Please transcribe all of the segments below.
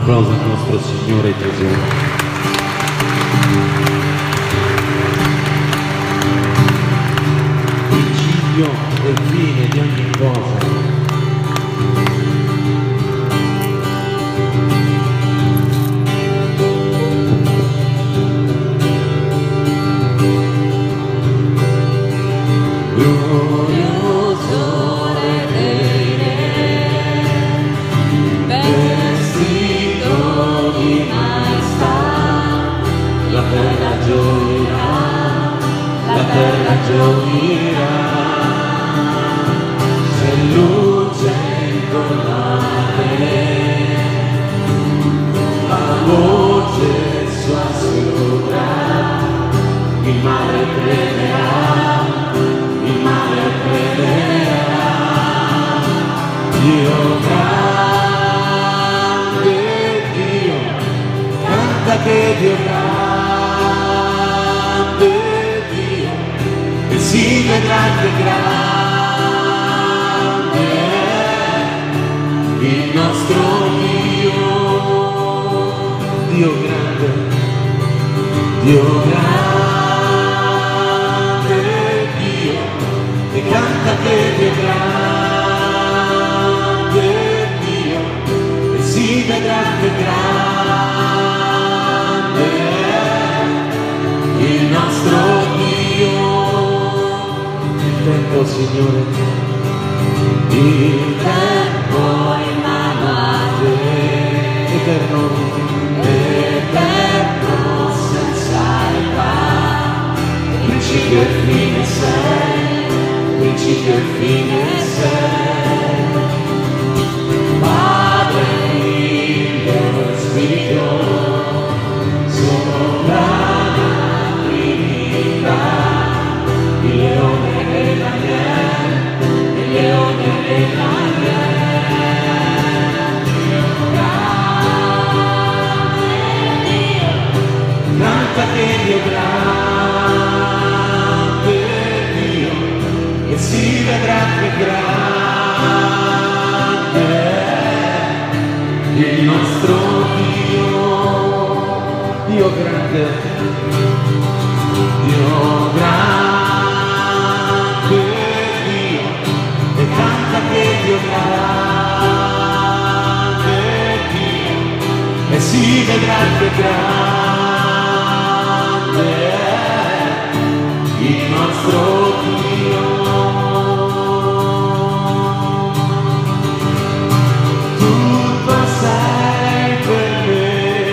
applauso al nostro Signore Gesù. Principio e fine di ogni cosa. Gioirà, se luce incolare, la voce sua sopra, il male crederà, il male crederà. Dio grande, Dio, canta che Dio grande, si vedrà che grande è il nostro Dio. Dio grande, Dio grande, Dio, e canta che Dio grande, Dio, e si vedrà che grande è il nostro Dio. Tempo, Signore, il tempo in mano a te, eterno, eterno senza età, principio e fine sei, principio e fine sei, Padre, Figlio e Spirito, sovrana Trinità, il leone e l'agnello, il leone e l'agnello. Dio grande, Dio, canta che Dio grande, Dio, e si vedrà che grande è il nostro Dio. Dio grande, Dio grande, Dio grande, Dio, e si vedrà che grande è il nostro Dio. Tutto sei per me,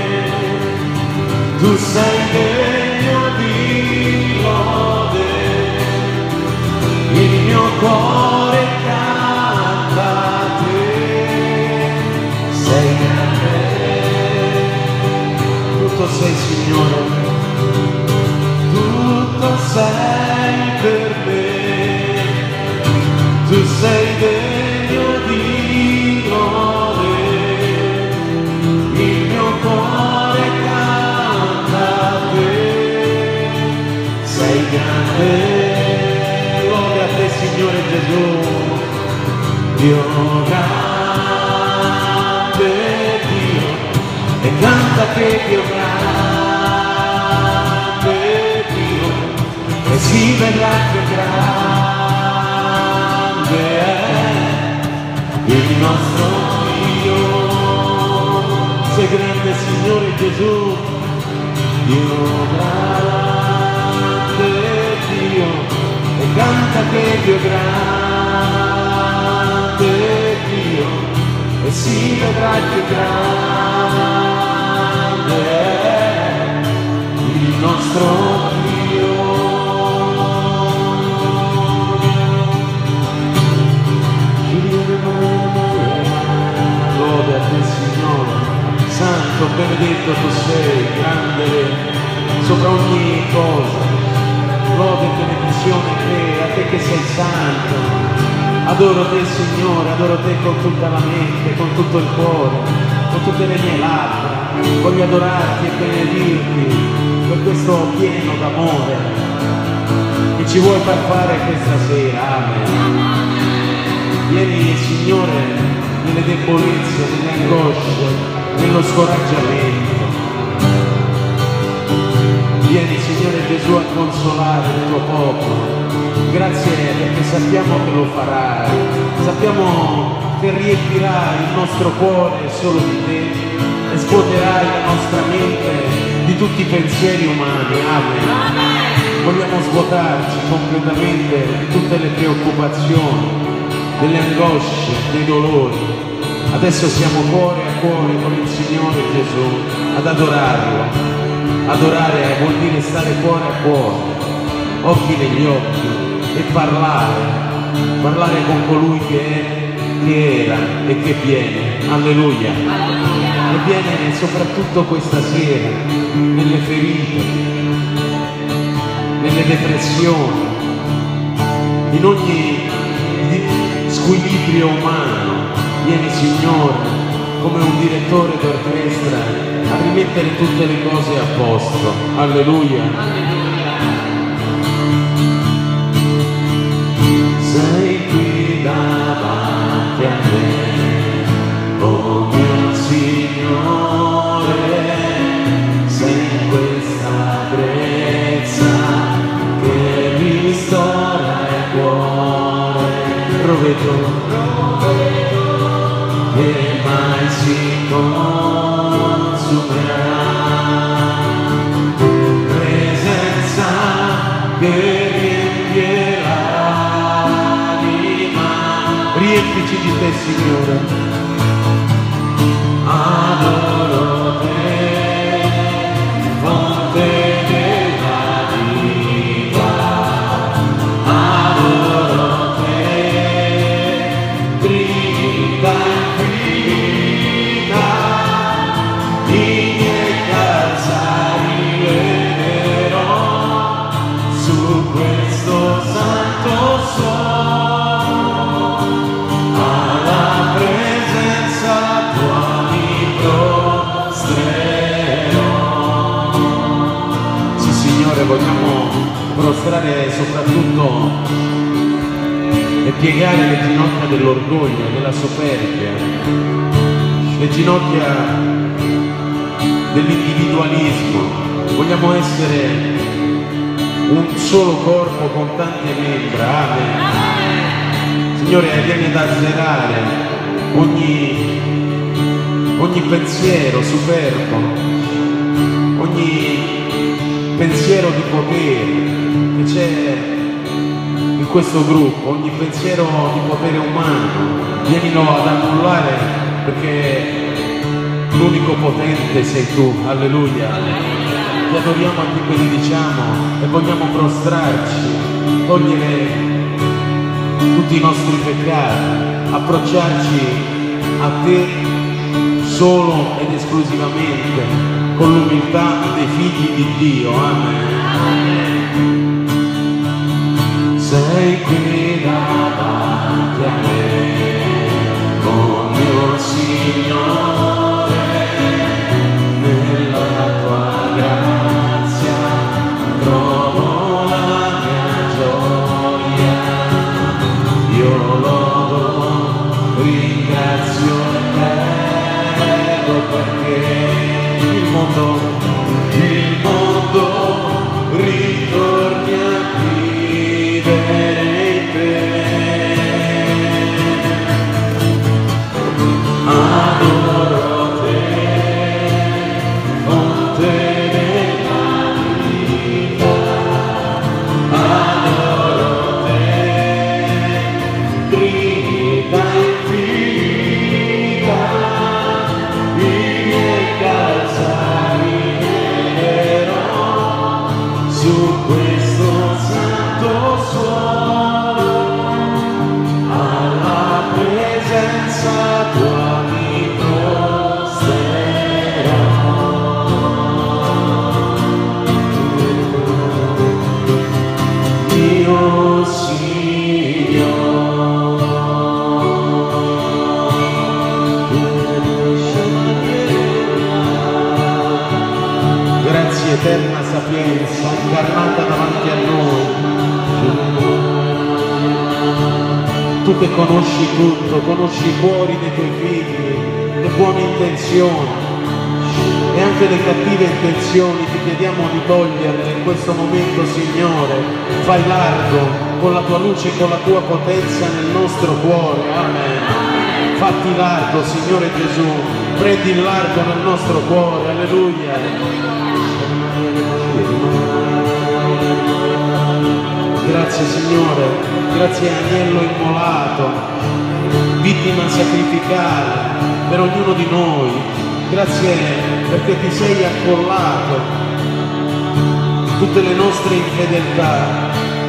tu sei degno di lode, il mio cuore sei, Signore, tutto sei per me, tu sei degno di lode, il mio cuore canta a te, sei grande, lode a te, Signore Gesù, Dio grande, Dio, e canta che Dio grande, Dio, e si vedrà che grande è il nostro Dio. Sei grande, Signore Gesù, Dio grande, Dio, e canta che Dio grande, Dio, e si vedrà che grande il nostro Dio. Lode a te, Signore, santo, benedetto tu sei, grande sopra ogni cosa. Lode e benedizione a te che sei santo. Adoro te, Signore, adoro te con tutta la mente, con tutto il cuore, con tutte le mie labbra. Voglio adorarti e benedirti per questo pieno d'amore che ci vuoi far fare questa sera. Amen. Vieni, Signore, nelle debolezze, nelle angosce, nello scoraggiamento. Vieni, Signore Gesù, a consolare il tuo popolo. Grazie perché sappiamo che lo farai, sappiamo che riempirai il nostro cuore solo di te e svuoterai la nostra mente di tutti i pensieri umani. Amen. Vogliamo svuotarci completamente di tutte le preoccupazioni, delle angosce, dei dolori. Adesso siamo cuore a cuore con il Signore Gesù ad adorarlo. Adorare vuol dire stare cuore a cuore, occhi negli occhi e parlare con colui che è, che era e che viene. Alleluia. E viene soprattutto questa sera nelle ferite, nelle depressioni, in ogni squilibrio umano. Vieni, Signore, come un direttore d'orchestra a rimettere tutte le cose a posto. Alleluia. Sei qui davanti a me, oh mio Signore, sei in questa brezza che ristora il cuore. Roveto che mai si consumerà, presenza che riempierà l'anima. Riempici di te, Signore. Adoro te, fonte della vita. Adoro te, Trinità infinita. I miei calzari legherò su questo santo suolo, alla presenza tua mi prostrerò. Sì, Signore, vogliamo prostrare soprattutto e piegare le ginocchia dell'orgoglio, della superbia, le ginocchia dell'individualismo. Vogliamo essere un solo corpo con tante membra. Amen. Signore, vieni ad azzerare ogni pensiero superbo, ogni pensiero di potere che c'è in questo gruppo, ogni pensiero di potere umano. Vienilo ad annullare, perché l'unico potente sei tu. Alleluia. Ti adoriamo, a te benediciamo e vogliamo prostrarci, togliere tutti i nostri peccati, approcciarci a te solo ed esclusivamente con l'umiltà dei figli di Dio. Amen. Sei qui davanti a me, oh mio Signore, nella tua grazia trovo la mia gioia. Io lodo, ringrazio e prego, perché il mondo ritorni a vivere in te. Adoro te, fonte della vita. Adoro te, Trinità infinita. I miei calzari legherò su questo santo suolo, alla presenza tua mi prostrerò. Mio Signore, grazie eterna sapienza incarnata davanti a noi. Tu che conosci tutto, conosci i cuori dei tuoi figli, le buone intenzioni, e anche le cattive intenzioni ti chiediamo di toglierle in questo momento, Signore. Fai largo con la tua luce e con la tua potenza nel nostro cuore. Amen. Fatti largo, Signore Gesù, prendi il largo nel nostro cuore. Alleluia. Grazie Signore, grazie Agnello immolato, vittima sacrificale per ognuno di noi. Grazie perché ti sei accollato tutte le nostre infedeltà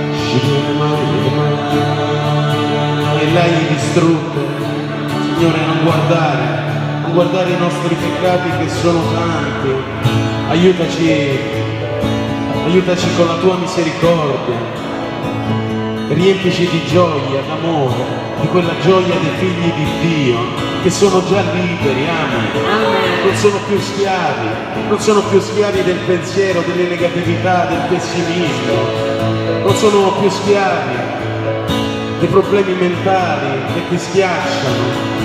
e le hai distrutte. Signore, non guardare i nostri peccati che sono tanti. Aiutaci con la tua misericordia. Riempici di gioia, d'amore, di quella gioia dei figli di Dio che sono già liberi, amen. Non sono più schiavi del pensiero, delle negatività, del pessimismo, non sono più schiavi dei problemi mentali che ti schiacciano,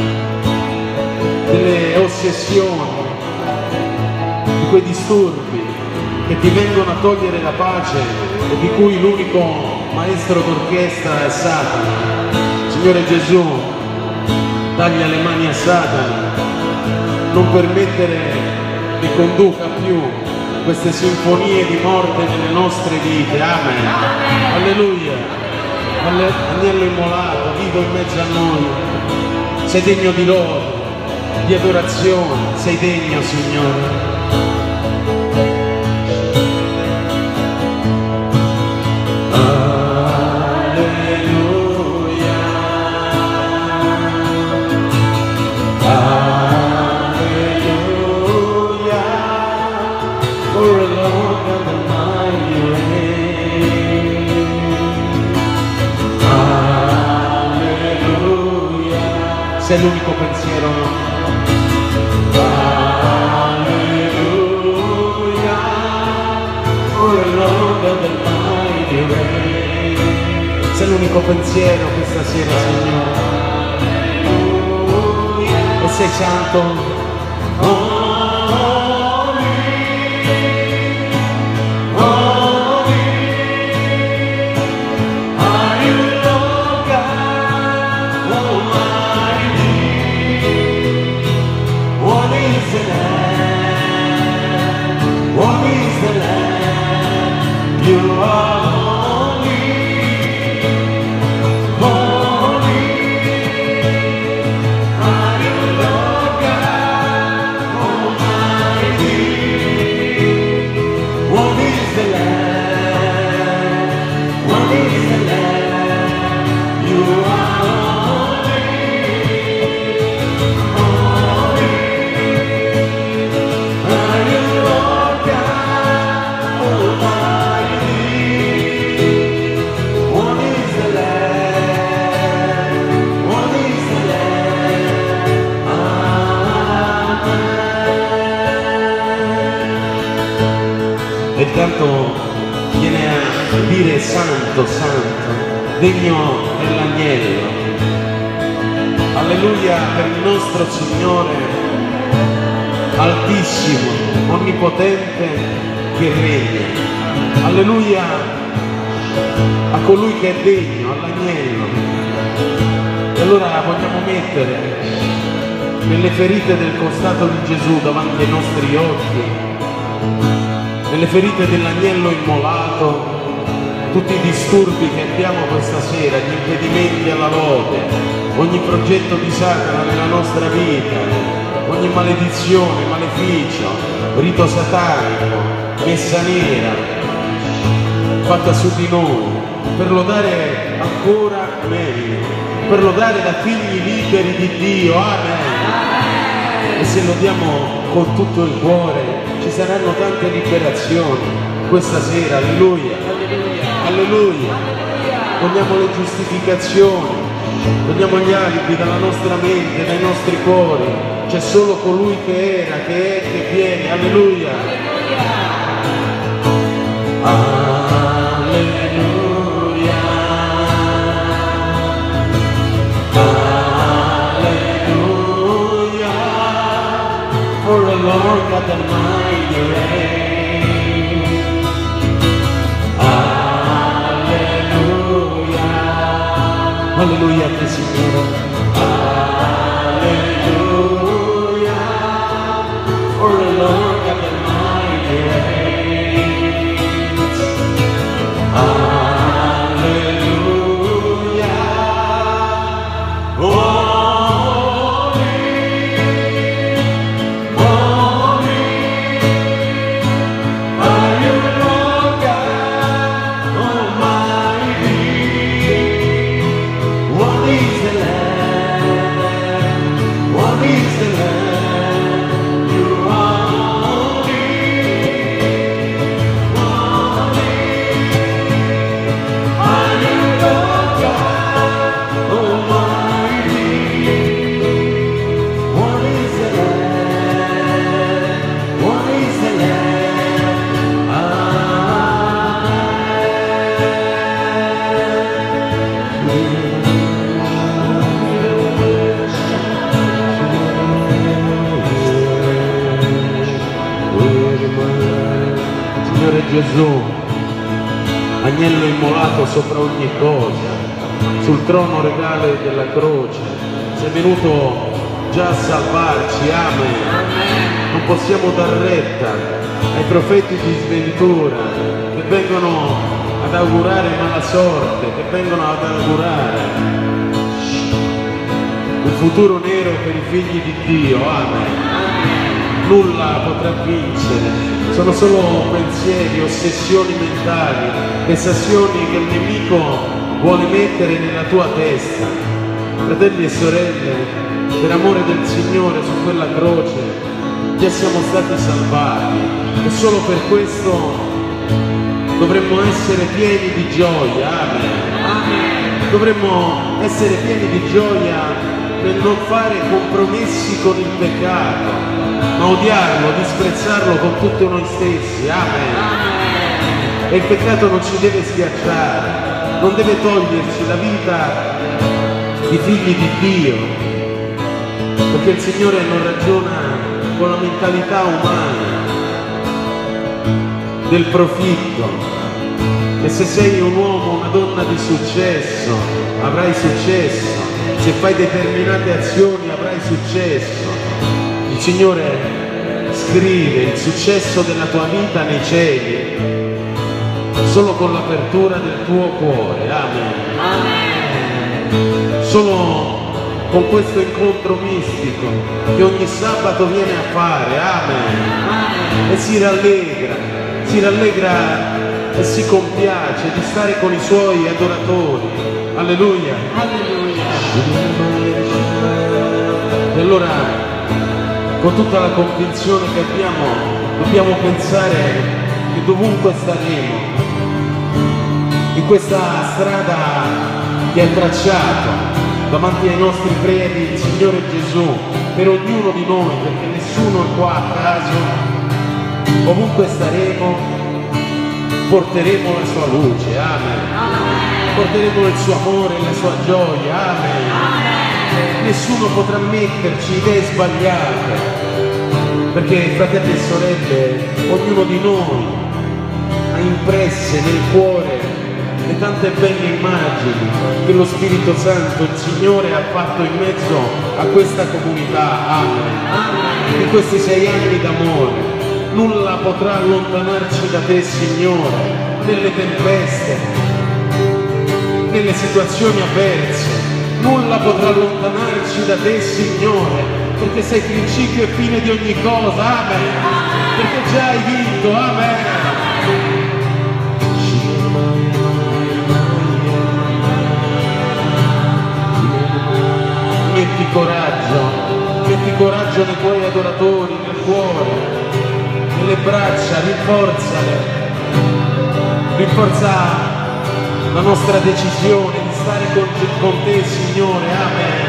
delle ossessioni, di quei disturbi che ti vengono a togliere la pace e di cui l'unico maestro d'orchestra è Satana. Signore Gesù, taglia le mani a Satana, non permettere che conduca più queste sinfonie di morte nelle nostre vite. Amen. Alleluia. Agnello immolato, vivo in mezzo a noi. Sei degno di lode, di adorazione, sei degno, Signore. Sei l'unico pensiero. Alleluia, for the Lord of the mighty reign. Sei l'unico pensiero questa sera, Signore. E sei santo. E il canto viene a dire santo, santo, degno dell'agnello. Alleluia per il nostro Signore altissimo, onnipotente che regna. Alleluia a colui che è degno, all'agnello. E allora vogliamo mettere nelle ferite del costato di Gesù davanti ai nostri occhi, nelle ferite dell'agnello immolato, tutti i disturbi che abbiamo questa sera, gli impedimenti alla lode, ogni progetto di Satana nella nostra vita, ogni maledizione, maleficio, rito satanico, messa nera, fatta su di noi, per lodare ancora meglio, per lodare da figli liberi di Dio. Amen. E se lodiamo con tutto il cuore, ci saranno tante liberazioni questa sera. Alleluia. Alleluia. Togliamo le giustificazioni, togliamo gli alibi dalla nostra mente, dai nostri cuori. C'è solo colui che era, che è, che viene. Alleluia. Alleluia. Alleluia. for the Lord God Almighty reigns. Alleluia, alleluia a te Signore. Alleluia, for the Lord God Almighty reigns. Alleluia, Signore Gesù, agnello immolato sopra ogni cosa, sul trono regale della croce, sei venuto già a salvarci, amen. Non possiamo dar retta ai profeti di sventura che vengono ad augurare mala sorte, che vengono ad augurare un futuro nero per i figli di Dio, amen. Nulla potrà vincere, sono solo pensieri, ossessioni mentali, pensazioni che il nemico vuole mettere nella tua testa. Fratelli e sorelle, per amore del Signore su quella croce già siamo stati salvati e solo per questo dovremmo essere pieni di gioia, amen. Dovremmo essere pieni di gioia nel non fare compromessi con il peccato, ma odiarlo, disprezzarlo con tutto noi stessi, amen. E il peccato non ci deve schiacciare, non deve toglierci la vita di figli di Dio, perché il Signore non ragiona con la mentalità umana del profitto, che se sei un uomo, una donna di successo, avrai successo, se fai determinate azioni avrai successo. Il Signore scrive il successo della tua vita nei cieli solo con l'apertura del tuo cuore, amen. Solo con questo incontro mistico che ogni sabato viene a fare, amen. E si rallegra e si compiace di stare con i suoi adoratori, alleluia. E allora, con tutta la convinzione che abbiamo, dobbiamo pensare che dovunque staremo, in questa strada che ha tracciato davanti ai nostri preti il Signore Gesù, per ognuno di noi, perché nessuno è qua a caso, ovunque staremo, porteremo la sua luce, amen. Porteremo il suo amore, la sua gioia, amen. Nessuno potrà metterci idee sbagliate, perché fratelli e sorelle, ognuno di noi ha impresse nel cuore le tante belle immagini che lo Spirito Santo, il Signore, ha fatto in mezzo a questa comunità, amen. In questi 6 anni d'amore nulla potrà allontanarci da te, Signore, nelle tempeste, nelle situazioni avverse. Nulla potrà allontanarci da te, Signore, perché sei principio e fine di ogni cosa, amen. Perché già hai vinto, amen. Metti coraggio nei tuoi adoratori, nel cuore, nelle braccia, rinforza la nostra decisione di stare con te, Signore, amen.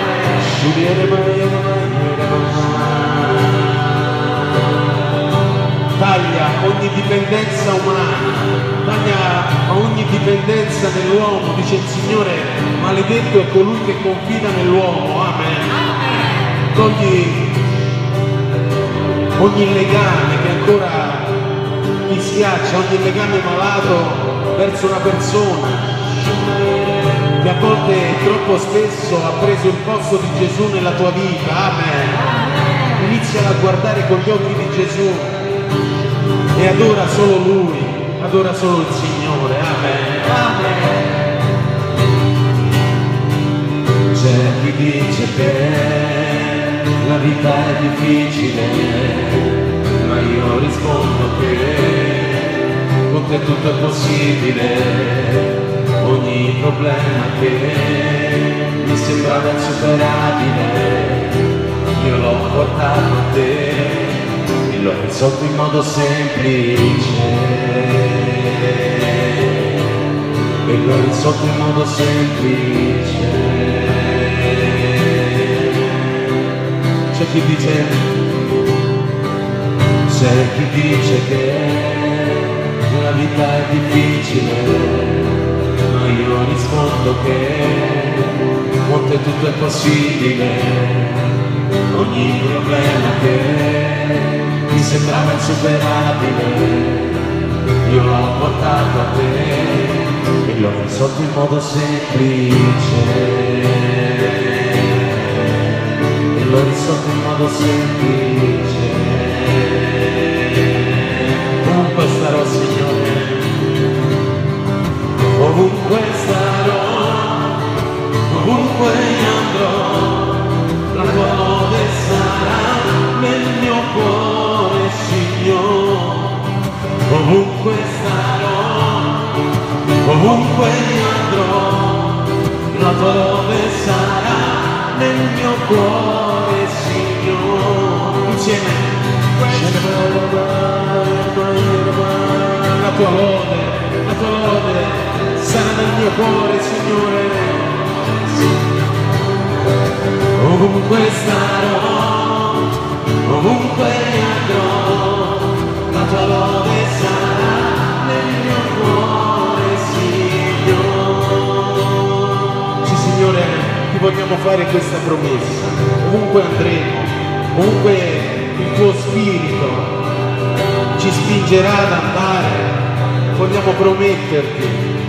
Taglia ogni dipendenza umana, taglia ogni dipendenza nell'uomo, dice il Signore, maledetto è colui che confida nell'uomo, amen. Togli ogni legame che ancora ti schiaccia, ogni legame malato verso una persona che a volte troppo spesso ha preso il posto di Gesù nella tua vita. Amen. Inizia a guardare con gli occhi di Gesù e adora solo Lui, adora solo il Signore. Amen. Amen. C'è chi dice che la vita è difficile, ma io rispondo che con te tutto è possibile. Ogni problema che mi sembrava insuperabile, io l'ho portato a te e l'ho risolto in modo semplice. E l'ho risolto in modo semplice. C'è chi dice che la vita è difficile, ma io rispondo che con te tutto è possibile. Ogni problema che mi sembrava insuperabile, io l'ho portato a te e l'ho risolto in modo semplice. E l'ho risolto in modo semplice. Ovunque starò, Signore, ovunque starò, ovunque andrò, la tua lode sarà nel mio cuore, Signore. Ovunque starò, ovunque andrò, la tua lode sarà nel mio cuore, Signore. Insieme. La tua lode sarà nel mio cuore, Signore. Ovunque starò, ovunque andrò, la tua lode sarà nel mio cuore, Signore. Sì, Signore, ti vogliamo fare questa promessa. Ovunque andremo, ovunque il tuo spirito ci spingerà ad andare, vogliamo prometterti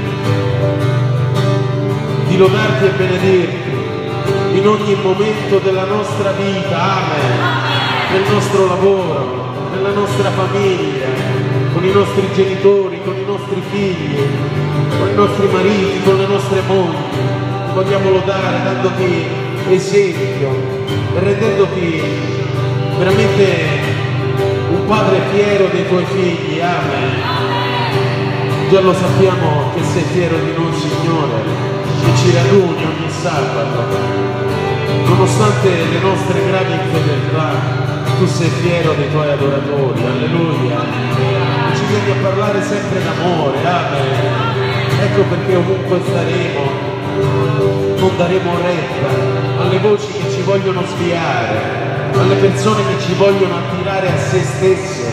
di lodarti e benedirti in ogni momento della nostra vita. Amen. Nel nostro lavoro, nella nostra famiglia, con i nostri genitori, con i nostri figli, con i nostri mariti, con le nostre mogli. Ti vogliamo lodare dandoti esempio e rendendoti veramente un padre fiero dei tuoi figli. Amen. Già lo sappiamo che sei fiero di noi, Signore, che ci raduni ogni sabato. Nonostante le nostre gravi infedeltà, tu sei fiero dei tuoi adoratori. Alleluia. Ci vieni a parlare sempre d'amore. Amen. Ecco perché ovunque staremo non daremo retta alle voci che ci vogliono sviare, alle persone che ci vogliono attirare a se stesse,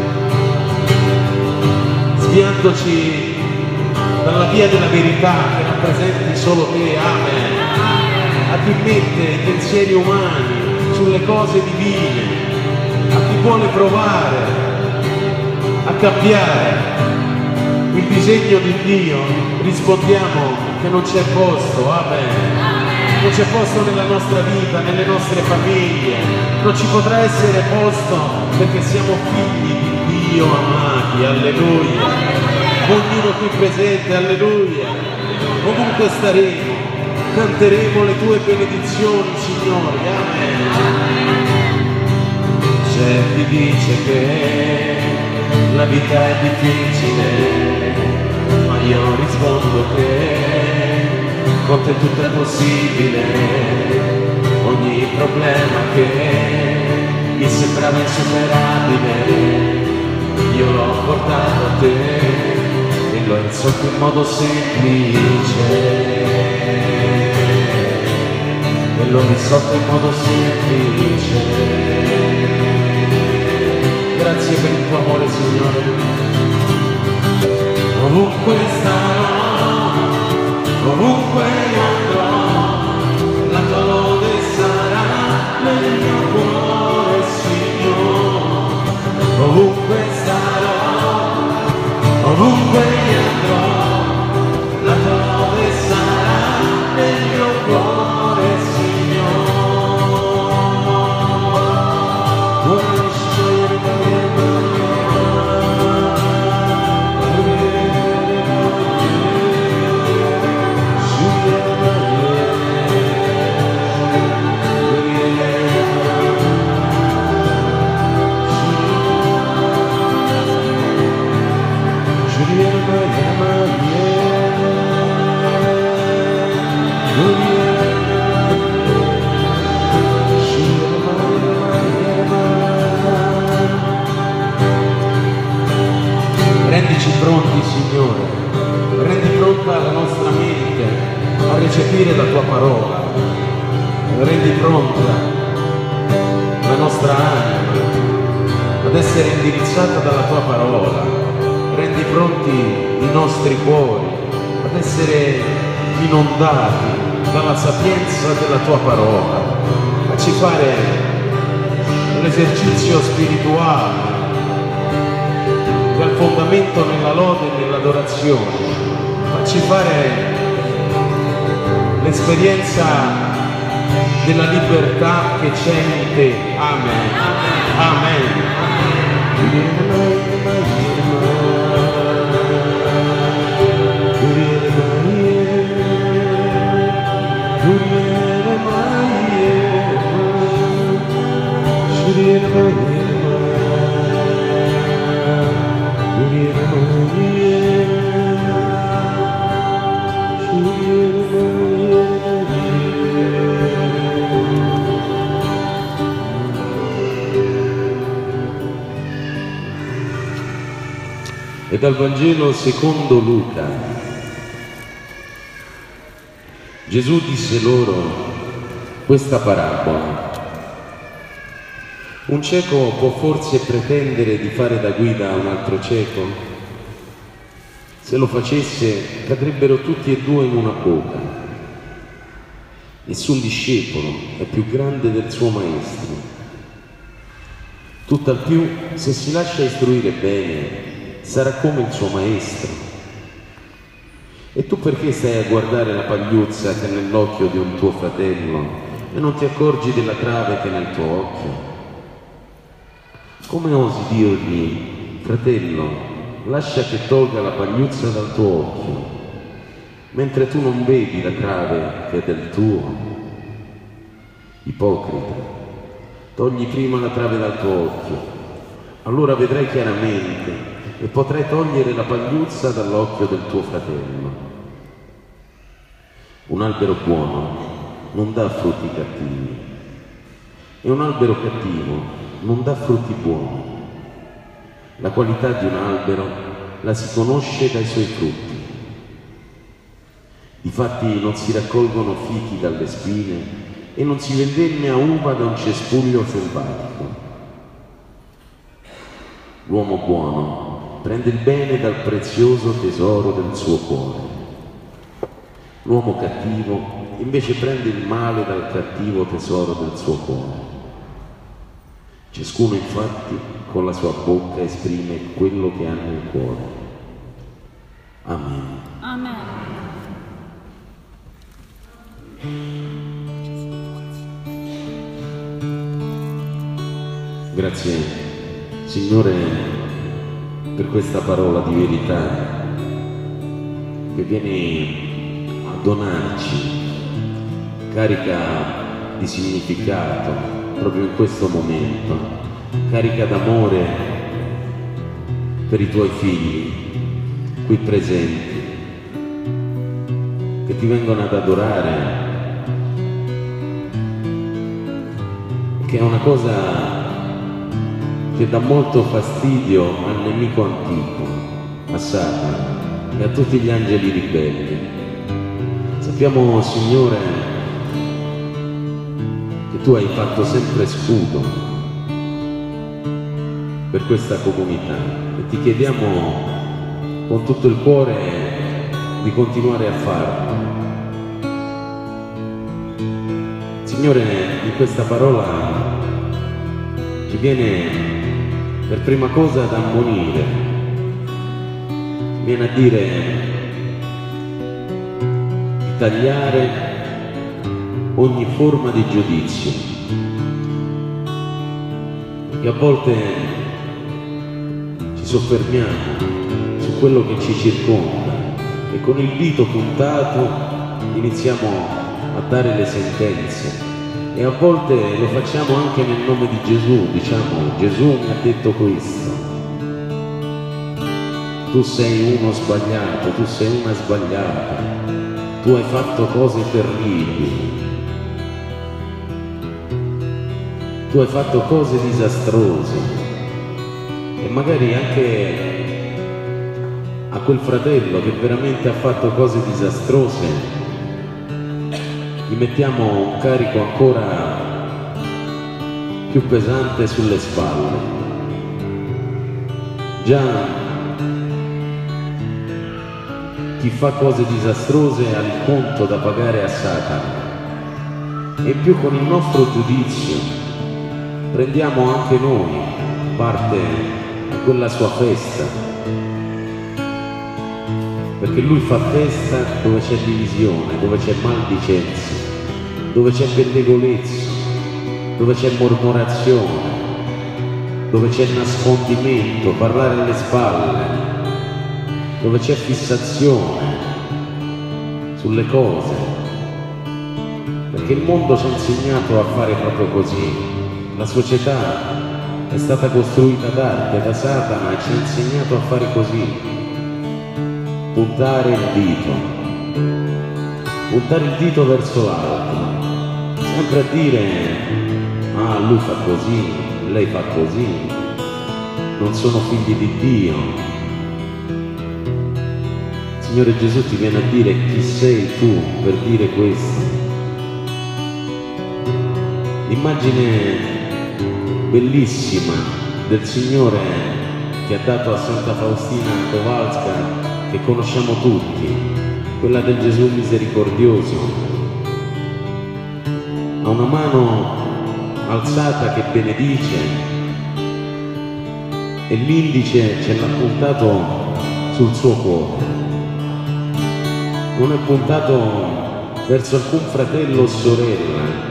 sviandoci dalla via della verità che rappresenti solo te. Amen. A chi mette i pensieri umani sulle cose divine, a chi vuole provare a cambiare il disegno di Dio, rispondiamo che non c'è posto. Amen. Non c'è posto nella nostra vita, nelle nostre famiglie, non ci potrà essere posto perché siamo figli di Dio amati. Alleluia. Ognuno qui presente, alleluia. Ovunque staremo, canteremo le tue benedizioni, Signore. Amen. C'è chi dice che la vita è difficile, ma io rispondo che con te tutto è possibile. Ogni problema che mi sembrava insuperabile, io l'ho portato a te e l'ho risolto in modo semplice. E l'ho risolto in modo semplice. Grazie per il tuo amore, Signore. Ovunque starò, ovunque andrò, la tua lode sarà nel mio cuore, Signore. ovunque andrò, la tua sarà nel mio cuore, Signore. Rendici pronti, Signore, rendi pronta la nostra mente a recepire la Tua parola, rendi pronta la nostra anima ad essere indirizzata dalla Tua parola, rendi pronti i nostri cuori ad essere inondati dalla sapienza della Tua parola. Facci fare l'esercizio spirituale che è il fondamento nella lode e nell'adorazione. Facci fare l'esperienza della libertà che c'è in te. Amen. Amen. E dal Vangelo secondo Luca. Gesù disse loro questa parabola. Un cieco può forse pretendere di fare da guida a un altro cieco? Se lo facesse, cadrebbero tutti e due in una foga. Nessun discepolo è più grande del suo maestro. Tutt'al più, se si lascia istruire bene, sarà come il suo maestro. E tu perché stai a guardare la pagliuzza che è nell'occhio di un tuo fratello e non ti accorgi della trave che è nel tuo occhio? Come osi dirgli, fratello, lascia che tolga la pagliuzza dal tuo occhio, mentre tu non vedi la trave che è del tuo? Ipocrita, togli prima la trave dal tuo occhio, allora vedrai chiaramente e potrai togliere la pagliuzza dall'occhio del tuo fratello. Un albero buono non dà frutti cattivi e un albero cattivo non dà frutti buoni. La qualità di un albero la si conosce dai suoi frutti. Difatti non si raccolgono fichi dalle spine e non si vendemmia uva da un cespuglio selvatico. L'uomo buono prende il bene dal prezioso tesoro del suo cuore. L'uomo cattivo invece prende il male dal cattivo tesoro del suo cuore. Ciascuno infatti con la sua bocca esprime quello che ha nel cuore. Amen. Amen. Grazie, Signore, per questa parola di verità che viene a donarci, carica di significato proprio in questo momento, carica d'amore per i tuoi figli qui presenti, che ti vengono ad adorare, che è una cosa che dà molto fastidio al nemico antico, a Satana e a tutti gli angeli ribelli. Sappiamo, Signore, che Tu hai fatto sempre scudo per questa comunità e ti chiediamo con tutto il cuore di continuare a farlo. Signore, in questa parola ci viene per prima cosa ad ammonire viene a dire di tagliare ogni forma di giudizio, perché a volte ci soffermiamo su quello che ci circonda e con il dito puntato iniziamo a dare le sentenze, e a volte lo facciamo anche nel nome di Gesù. Diciamo: Gesù mi ha detto questo, tu sei uno sbagliato, tu sei una sbagliata, tu hai fatto cose terribili, tu hai fatto cose disastrose. E magari anche a quel fratello che veramente ha fatto cose disastrose gli mettiamo un carico ancora più pesante sulle spalle. Già chi fa cose disastrose ha il conto da pagare a Satana, e in più con il nostro giudizio prendiamo anche noi parte a quella sua festa, perché lui fa festa dove c'è divisione, dove c'è maldicenza, dove c'è pettegolezzo, dove c'è mormorazione, dove c'è nascondimento, parlare alle spalle, dove c'è fissazione sulle cose, perché il mondo ci ha insegnato a fare proprio così. La società è stata costruita d'arte da Satana e ci ha insegnato a fare così. Puntare il dito verso l'altro, sempre a dire: ah, lui fa così, lei fa così, non sono figli di Dio. Signore Gesù ti viene a dire: chi sei tu per dire questo? L'immagine bellissima del Signore che ha dato a Santa Faustina Kowalska, che conosciamo tutti, quella del Gesù misericordioso, ha una mano alzata che benedice e l'indice ce l'ha puntato sul suo cuore, non è puntato verso alcun fratello o sorella,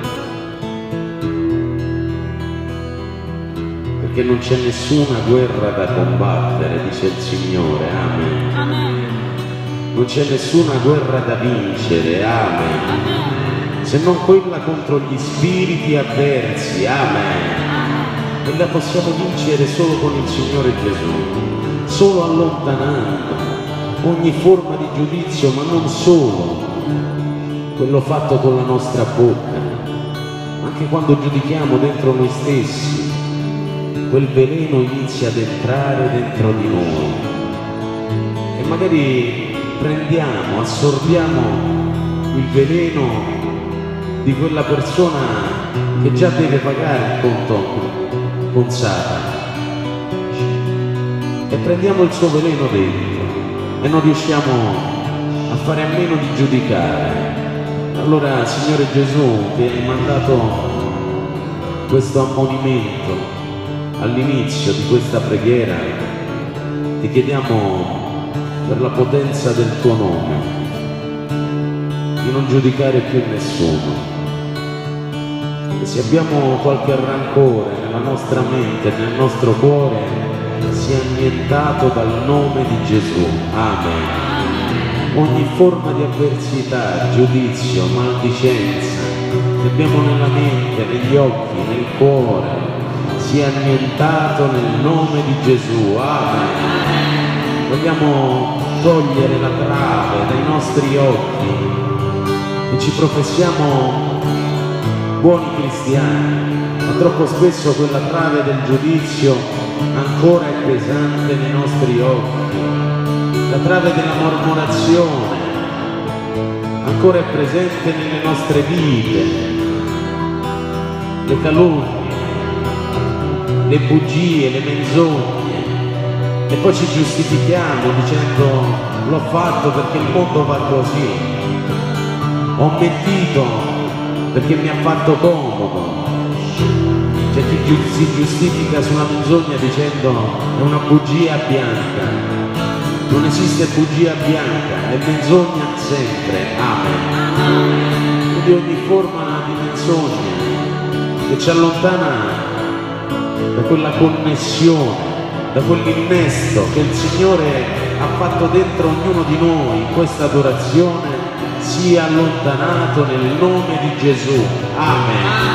perché non c'è nessuna guerra da combattere, dice il Signore. Amen. Amen. Non c'è nessuna guerra da vincere. Amen. Amen. Se non quella contro gli spiriti avversi. Amen. E la possiamo vincere solo con il Signore Gesù, solo allontanando ogni forma di giudizio, ma non solo quello fatto con la nostra bocca, anche quando giudichiamo dentro noi stessi. Quel veleno inizia ad entrare dentro di noi e magari prendiamo, assorbiamo il veleno di quella persona che già deve pagare il conto con Satana, e prendiamo il suo veleno dentro e non riusciamo a fare a meno di giudicare. Allora, Signore Gesù, che hai mandato questo ammonimento all'inizio di questa preghiera, ti chiediamo per la potenza del tuo nome di non giudicare più nessuno, e se abbiamo qualche rancore nella nostra mente, nel nostro cuore, sia annientato dal nome di Gesù. Amen. Ogni forma di avversità, giudizio, maldicenza che abbiamo nella mente, negli occhi, nel cuore, sia annientato nel nome di Gesù. Amen. Vogliamo togliere la trave dai nostri occhi e ci professiamo buoni cristiani, ma troppo spesso quella trave del giudizio ancora è pesante nei nostri occhi. La trave della mormorazione ancora è presente nelle nostre vite. Le calunnie, le bugie, le menzogne, e poi ci giustifichiamo dicendo: l'ho fatto perché il mondo va così, ho mentito perché mi ha fatto comodo. C'è chi si giustifica su una menzogna dicendo: è una bugia bianca. Non esiste bugia bianca, è menzogna sempre. Amen. Quindi ogni forma di menzogna che ci allontana da quella connessione, da quell'innesto che il Signore ha fatto dentro ognuno di noi in questa adorazione, sia allontanato nel nome di Gesù. Amen.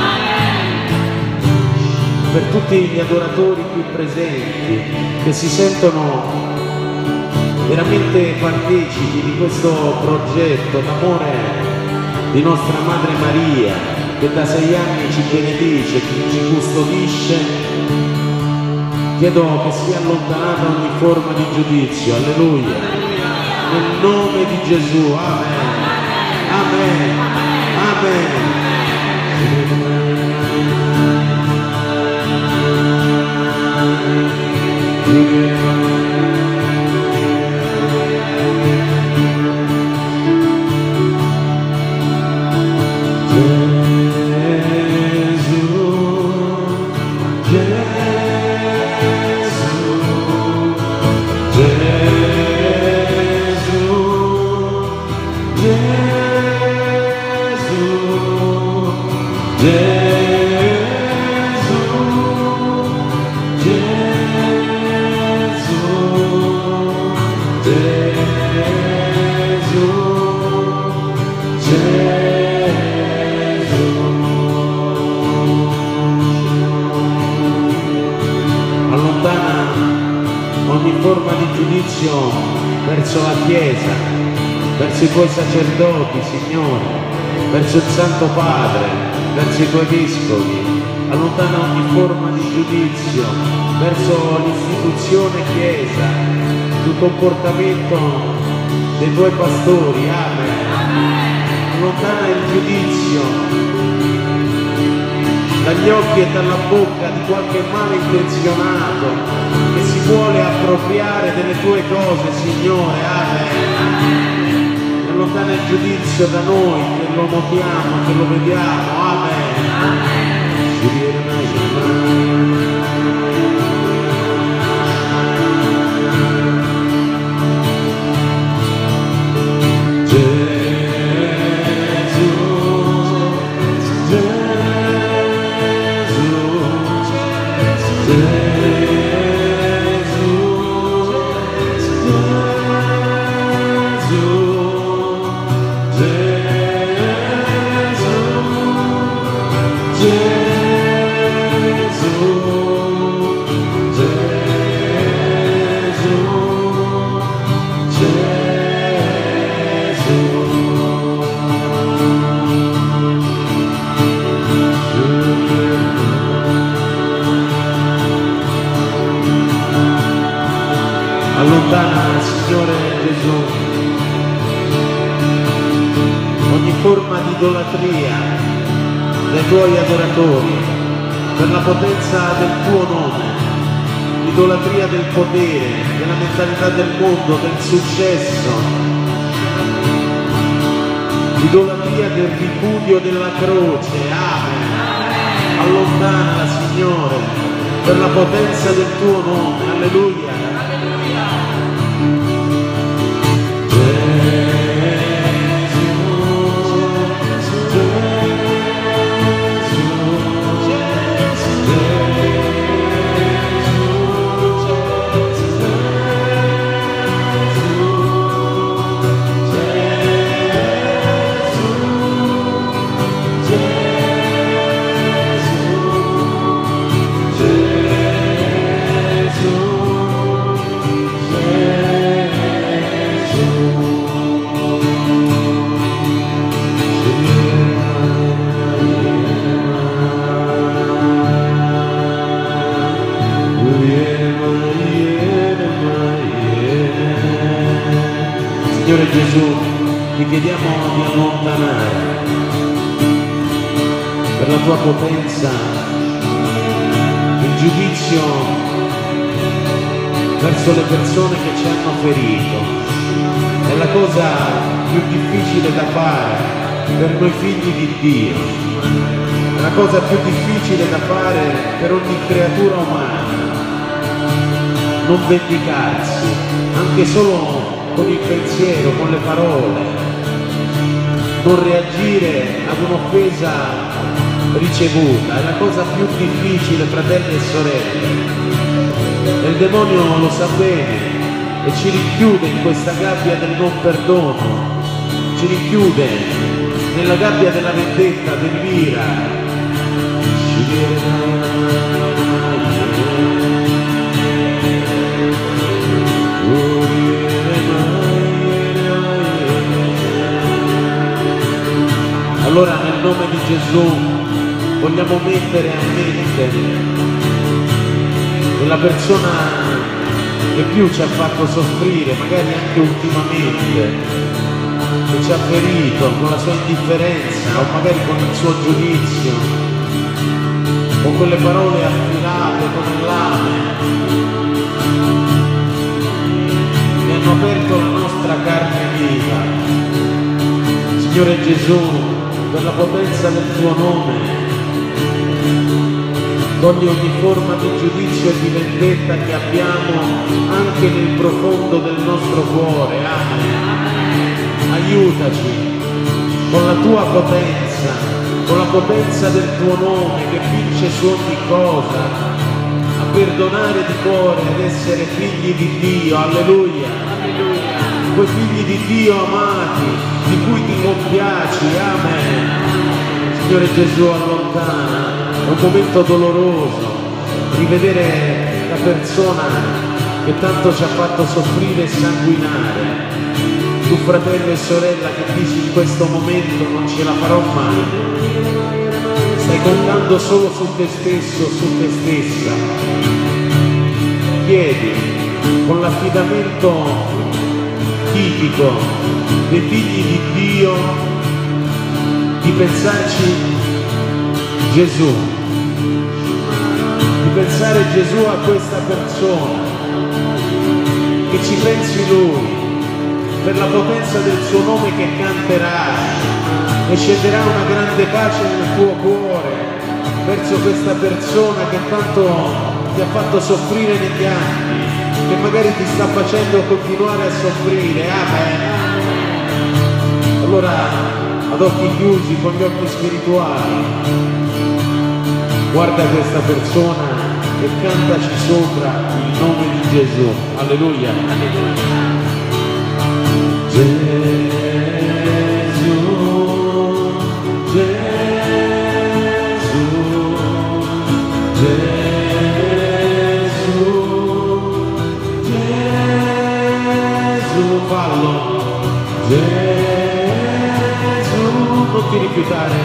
Per tutti gli adoratori qui presenti che si sentono veramente partecipi di questo progetto d'amore di nostra Madre Maria, che da 6 anni ci benedice, ci custodisce, chiedo che sia allontanata ogni forma di giudizio. Alleluia. Nel nome di Gesù. Amen. Amen. Amen. Forma di giudizio verso la Chiesa, verso i tuoi sacerdoti, Signore, verso il Santo Padre, verso i tuoi vescovi. Allontana ogni forma di giudizio verso l'istituzione Chiesa, sul comportamento dei tuoi pastori. Amen. Allontana il giudizio dagli occhi e dalla bocca di qualche malintenzionato che si vuole appropriare delle tue cose, Signore. Amen. Allontana il giudizio da noi che lo notiamo, che lo vediamo. Amen. Allontana, Signore Gesù, ogni forma di idolatria dai tuoi adoratori per la potenza del tuo nome, l'idolatria del potere, della mentalità del mondo, del successo, l'idolatria del ripudio della croce. Amen. Allontana, Signore, per la potenza del tuo nome. Alleluia. Signore Gesù, ti chiediamo di allontanare per la tua potenza il giudizio verso le persone che ci hanno ferito. È la cosa più difficile da fare per noi figli di Dio, è la cosa più difficile da fare per ogni creatura umana, non vendicarsi, anche solo con il pensiero, con le parole, non reagire ad un'offesa ricevuta, è la cosa più difficile, fratelli e sorelle. E il demonio lo sa bene e ci rinchiude in questa gabbia del non perdono, ci rinchiude nella gabbia della vendetta, dell'ira. Allora nel nome di Gesù vogliamo mettere a mente quella persona che più ci ha fatto soffrire, magari anche ultimamente, che ci ha ferito con la sua indifferenza o magari con il suo giudizio, con quelle parole affilate come lame che hanno aperto la nostra carne viva. Signore Gesù, per la potenza del tuo nome, togli ogni forma di giudizio e di vendetta che abbiamo anche nel profondo del nostro cuore. Amen. Aiutaci con la tua potenza, con la potenza del tuo nome che vince su ogni cosa, a perdonare di cuore, ad essere figli di Dio. Alleluia. Alleluia. Quei figli di Dio amati, di cui ti compiaci. Amen. Signore Gesù, allontana. È un momento doloroso rivedere la persona che tanto ci ha fatto soffrire e sanguinare. Tu, fratello e sorella, che dici in questo momento non ce la farò mai, stai contando solo su te stesso, su te stessa. Chiedi con l'affidamento tipico dei figli di Dio di pensarci Gesù, di pensare Gesù a questa persona, che ci pensi Lui, per la potenza del suo nome che canterai, e scenderà una grande pace nel tuo cuore verso questa persona che tanto ti ha fatto soffrire negli anni, che magari ti sta facendo continuare a soffrire. Amen. Allora, ad occhi chiusi, con gli occhi spirituali, guarda questa persona e cantaci sopra il nome di Gesù. Alleluia. Alleluia. Gesù, Gesù, Gesù, Gesù, fallo. Gesù, non ti rifiutare.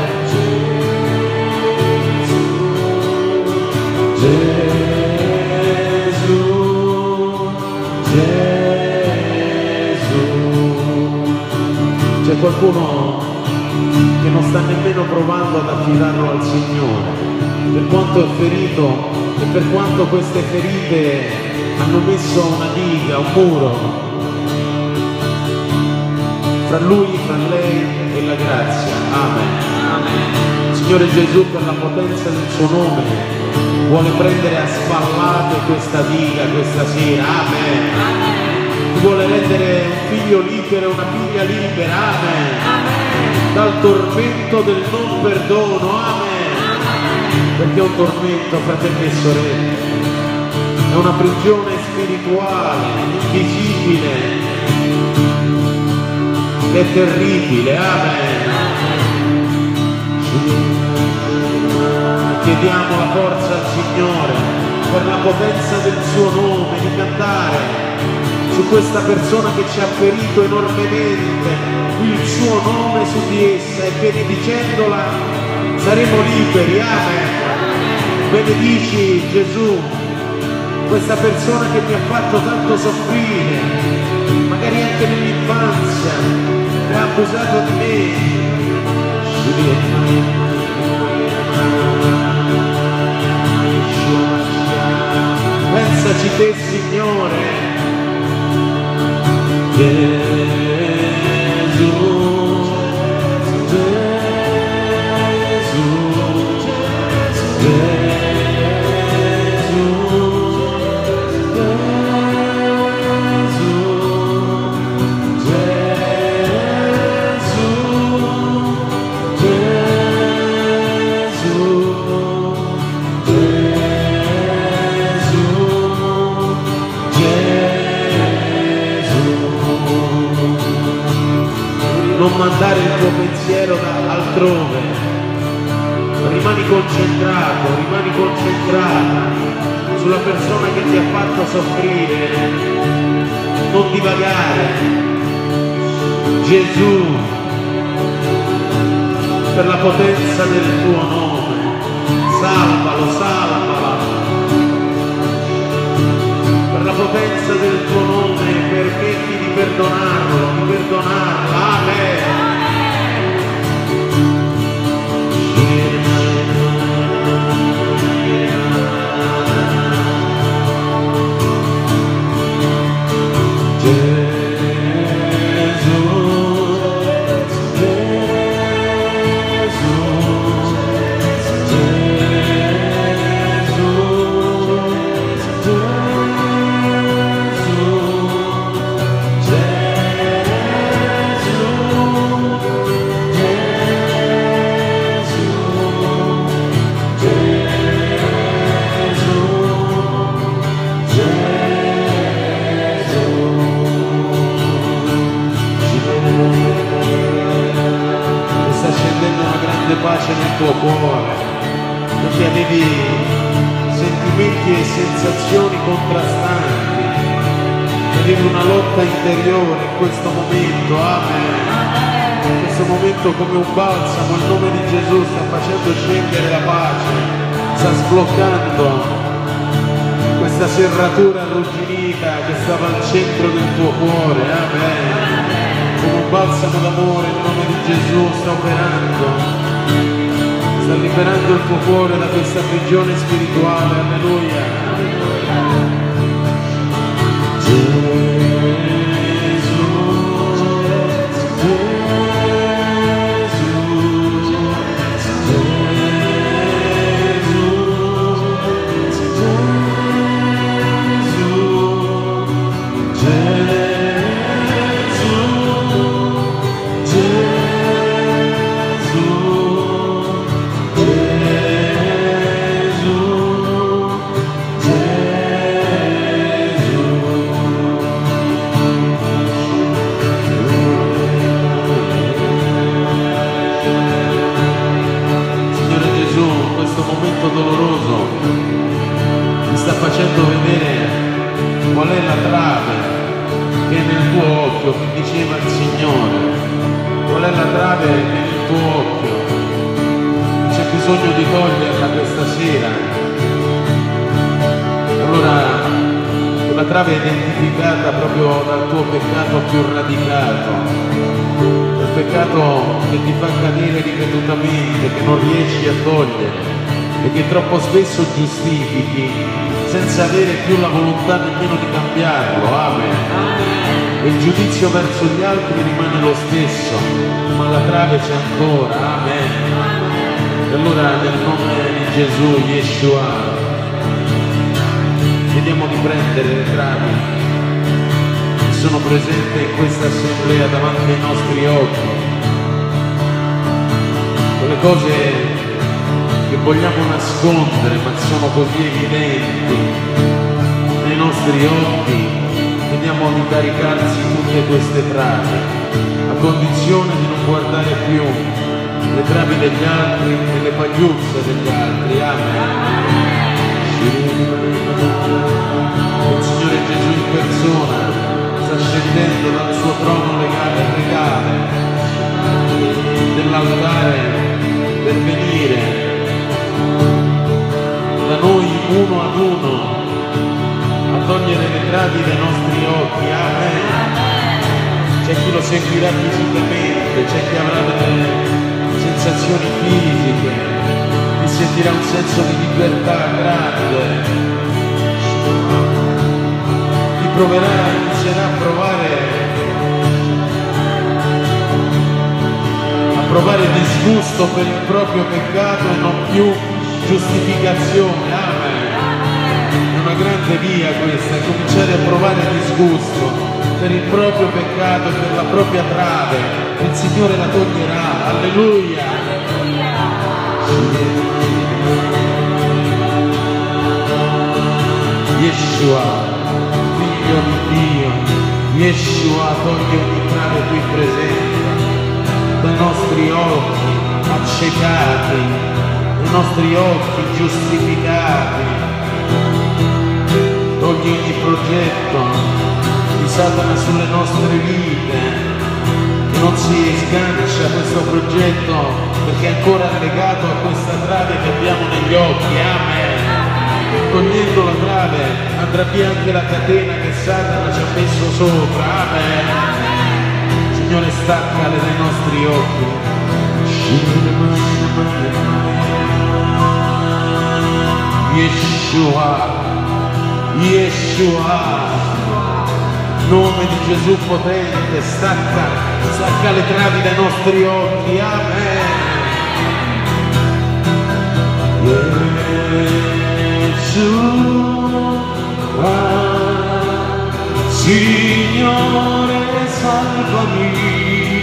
Gesù, Gesù. C'è qualcuno che non sta nemmeno provando ad affidarlo al Signore, per quanto è ferito e per quanto queste ferite hanno messo una diga, un muro fra lui, fra lei e la grazia. Amen. Amen. Signore Gesù, per la potenza del suo nome, vuole prendere a spallate questa diga questa sera. Amen. Amen. Ti vuole rendere un figlio libero e una figlia libera. Amen. Amen. Dal tormento del non perdono. Amen. Amen. Perché è un tormento, fratelli e sorelle, è una prigione spirituale, invisibile, che è terribile. Amen. Chiediamo la forza al Signore per la potenza del suo nome di cantare su questa persona che ci ha ferito enormemente il suo nome su di essa, e benedicendola saremo liberi. Amen. Benedici Gesù questa persona che mi ha fatto tanto soffrire, magari anche nell'infanzia, che ha abusato di me. Pensaci te, Signore. Gesù, Gesù, Gesù, Gesù. non mandare il tuo pensiero da altrove, rimani concentrata sulla persona che ti ha fatto soffrire, non divagare. Gesù, per la potenza del tuo nome, salvalo, salvala, per la potenza del tuo nome, permetti di perdonarlo, di perdonarla. Amen. Pace nel tuo cuore, perché avevi sentimenti e sensazioni contrastanti, avevi una lotta interiore in questo momento. Amen. In questo momento, come un balsamo, il nome di Gesù sta facendo scendere la pace, sta sbloccando questa serratura arrugginita che stava al centro del tuo cuore. Amen. Come un balsamo d'amore, il nome di Gesù sta operando, sta liberando il tuo cuore da questa prigione spirituale. Alleluia. Doloroso mi sta facendo vedere qual è la trave che è nel tuo occhio, mi diceva il Signore, qual è la trave che è nel tuo occhio, c'è bisogno di toglierla questa sera. Allora quella trave è identificata proprio dal tuo peccato più radicato, il peccato che ti fa cadere ripetutamente, che non riesci a togliere e che troppo spesso giustifichi senza avere più la volontà nemmeno di cambiarlo. Amen. E il giudizio verso gli altri rimane lo stesso, ma la trave c'è ancora. Amen. E allora nel nome di Gesù, Yeshua, chiediamo di prendere le travi che sono presenti in questa assemblea davanti ai nostri occhi, quelle cose che vogliamo nascondere ma sono così evidenti nei nostri occhi. Chiediamo di caricarsi tutte queste travi, a condizione di non guardare più le travi degli altri e le pagliuzze degli altri. Amen. Il Signore Gesù in persona sta scendendo dal suo trono regale dell'altare per venire da noi uno ad uno a togliere le travi dai nostri occhi. Amen. C'è chi lo seguirà fisicamente, c'è chi avrà delle sensazioni fisiche, chi sentirà un senso di libertà grande, chi inizierà a provare disgusto per il proprio peccato e non più giustificazione. Amen. È una grande via questa, cominciare a provare disgusto per il proprio peccato e per la propria trave. Il Signore la toglierà. Alleluia. Yeshua, Figlio di Dio, Yeshua, togli ogni trave qui presente. dai nostri occhi accecati, dai nostri occhi giustificati. Togli ogni progetto di Satana sulle nostre vite, che non si sgancia questo progetto perché è ancora legato a questa trave che abbiamo negli occhi. Amen. Togliendo la trave andrà via anche la catena che Satana ci ha messo sopra. Amen. Signore, staccale dai nostri occhi. Yeshua, Yeshua, nome di Gesù potente, stacca le travi dai nostri occhi. Amen. Yeshua, Signore, salvami.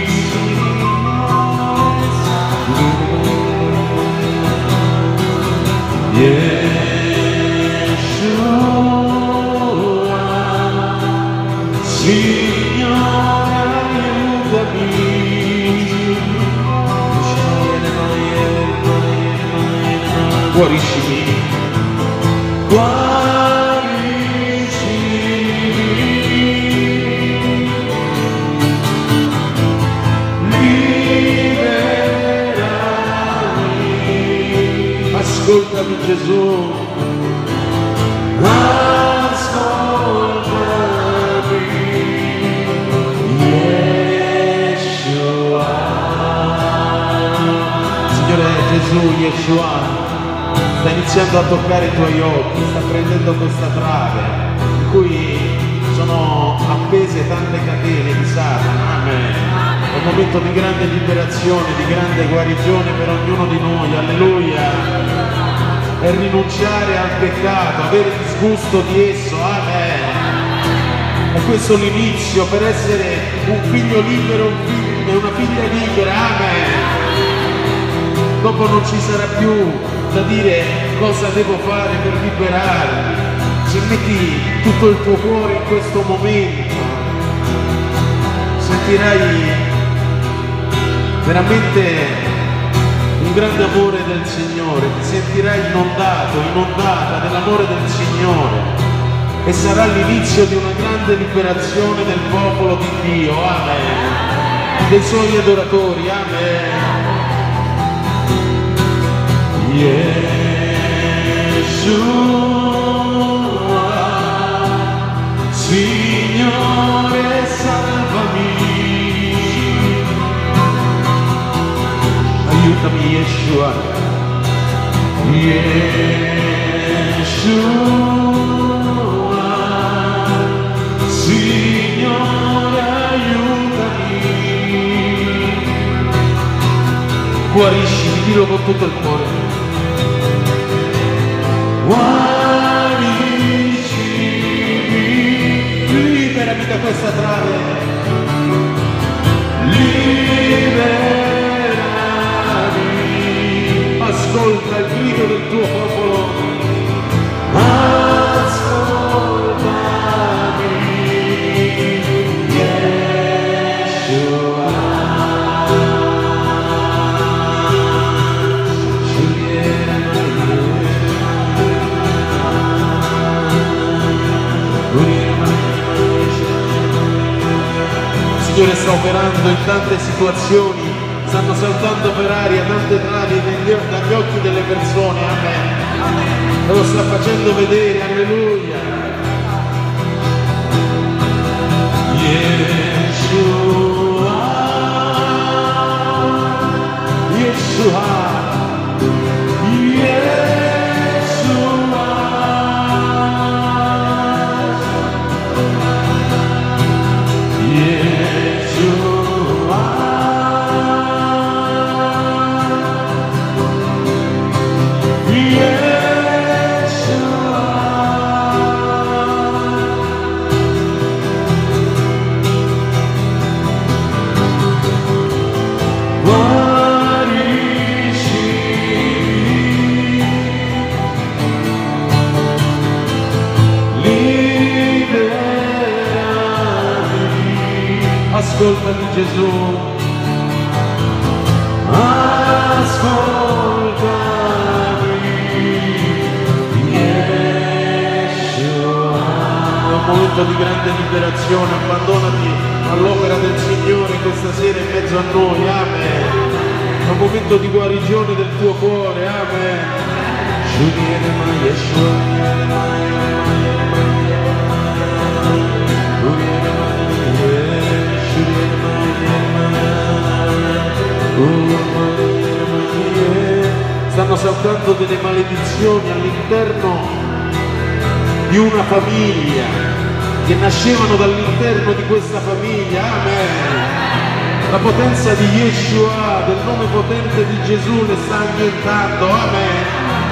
Yeshua, Signore, aiutami. Guariscimi, ascoltami Gesù, ascoltami, Yeshua. Signore Gesù, Yeshua, sta iniziando a toccare i tuoi occhi, sta prendendo questa trave in cui sono appese tante catene di Satana. Amen. È un momento di grande liberazione, di grande guarigione per ognuno di noi. Alleluia. E rinunciare al peccato, avere disgusto di esso. Amen. E questo è l'inizio per essere un figlio libero, una figlia libera. Amen. Dopo non ci sarà più da dire cosa devo fare per liberarmi. Se metti tutto il tuo cuore in questo momento, sentirai veramente un grande amore del Signore, ti sentirai inondata dell'amore del Signore e sarà l'inizio di una grande liberazione del popolo di Dio. Amen. Dei suoi adoratori. Amen. Yeshua, Signore, salvami. Aiutami, Yeshua. Yeshua, Signore, aiutami. Guariscimi, dillo con tutto il cuore. Guariscimi, liberami da questa trave. Liberami. Ascolta il grido del tuo popolo. Ascoltami, Yeshua. Signore sta operando in tante situazioni, stanno saltando per aria tante travi dagli occhi delle persone. Amen. E lo sta facendo vedere. Alleluia. Yeshua, Yeshua, ascoltami Gesù, momento di grande liberazione, abbandonati all'opera del Signore questa sera in mezzo a noi, amen. È un momento di guarigione del tuo cuore, amen. Stanno saltando delle maledizioni all'interno di una famiglia, che nascevano dall'interno di questa famiglia, amen. La potenza di Yeshua, del nome potente di Gesù, le sta annientando, amen.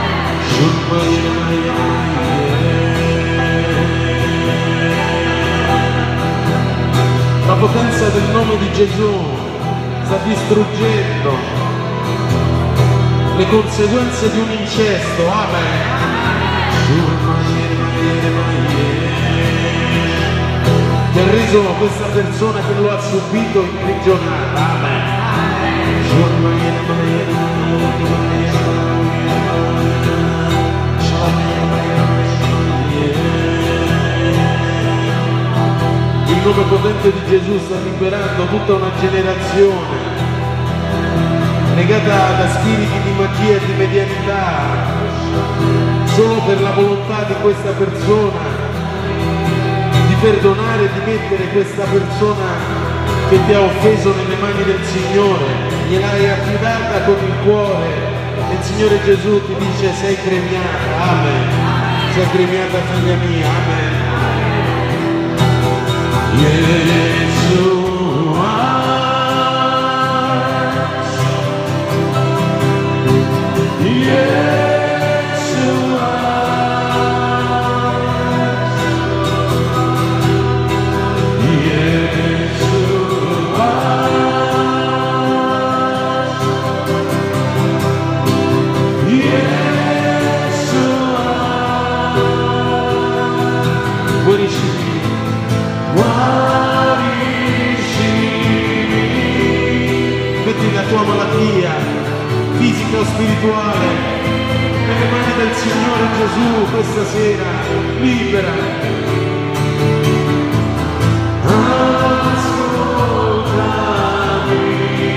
La potenza del nome di Gesù sta distruggendo le conseguenze di un incesto, amen. Che ha reso questa persona che lo ha subito imprigionata, amen. Il nome potente di Gesù sta liberando tutta una generazione legata da spiriti di magia e di medianità, solo per la volontà di questa persona di perdonare, di mettere questa persona che ti ha offeso nelle mani del Signore, gliel'hai affidata con il cuore e il Signore Gesù ti dice: sei premiata, amen, sei premiata figlia mia, amen. Metti la tua malattia fisica o spirituale nelle mani del Signore Gesù questa sera, libera. Ascoltami,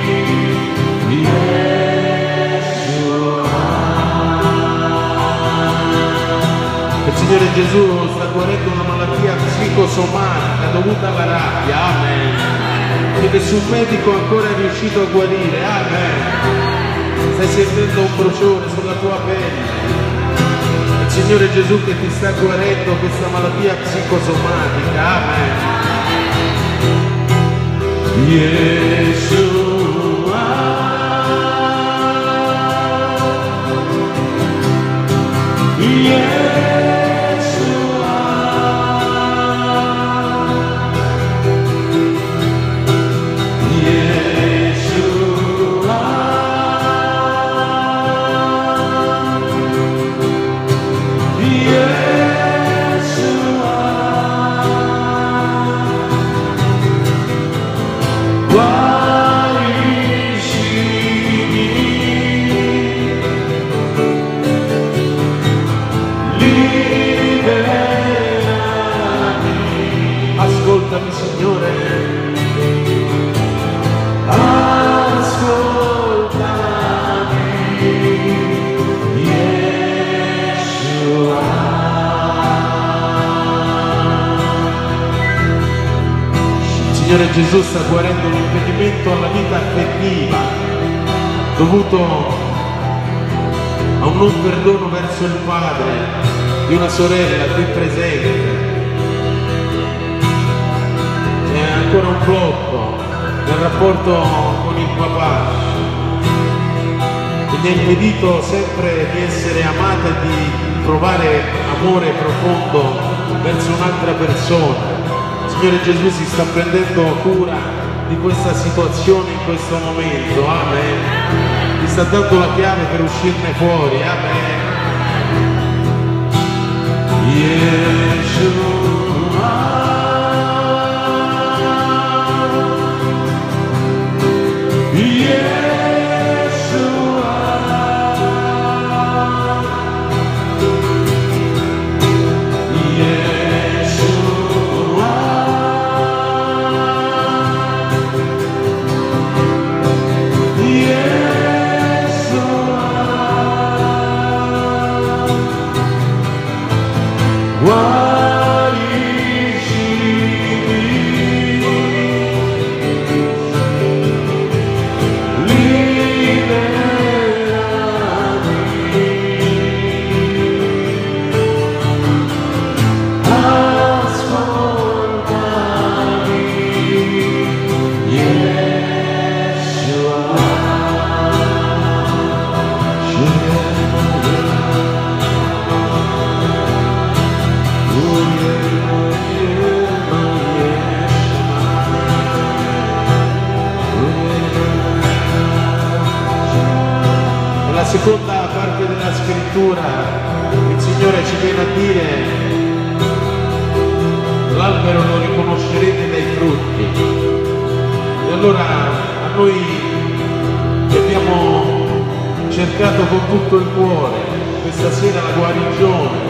il Signore Gesù sta guarendo una malattia psicosomatica dovuta alla rabbia, amen, che nessun medico ancora è riuscito a guarire, amen. Stai sentendo un bruciore sulla tua pelle, il Signore Gesù che ti sta guarendo questa malattia psicosomatica, amen. Yeshua, Yeshua. Ascoltami, Signore, ascoltami, Yeshua. Il Signore Gesù sta guarendo l'impedimento alla vita affettiva dovuto a un non perdono verso il padre di una sorella qui presente. Ancora un blocco nel rapporto con il papà che gli ha impedito sempre di essere amata e di provare amore profondo verso un'altra persona. Il Signore Gesù si sta prendendo cura di questa situazione in questo momento, amen. Ti sta dando la chiave per uscirne fuori, amen. Yeshua. Yeshua. seconda parte della scrittura il Signore ci viene a dire: l'albero lo riconoscerete dai frutti. E allora a noi che abbiamo cercato con tutto il cuore questa sera la guarigione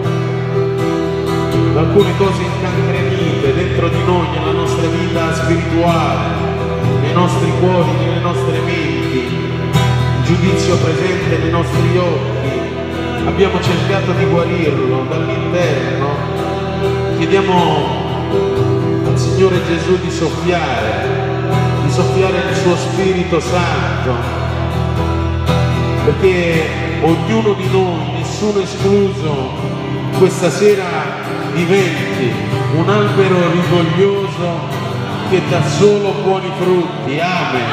da alcune cose incancrenite dentro di noi, nella nostra vita spirituale, nei nostri cuori, nelle nostre menti, il giudizio presente nei nostri occhi, abbiamo cercato di guarirlo dall'interno. Chiediamo al Signore Gesù di soffiare il suo Spirito Santo, perché ognuno di noi, nessuno escluso, questa sera diventi un albero rigoglioso che dà solo buoni frutti. Amen.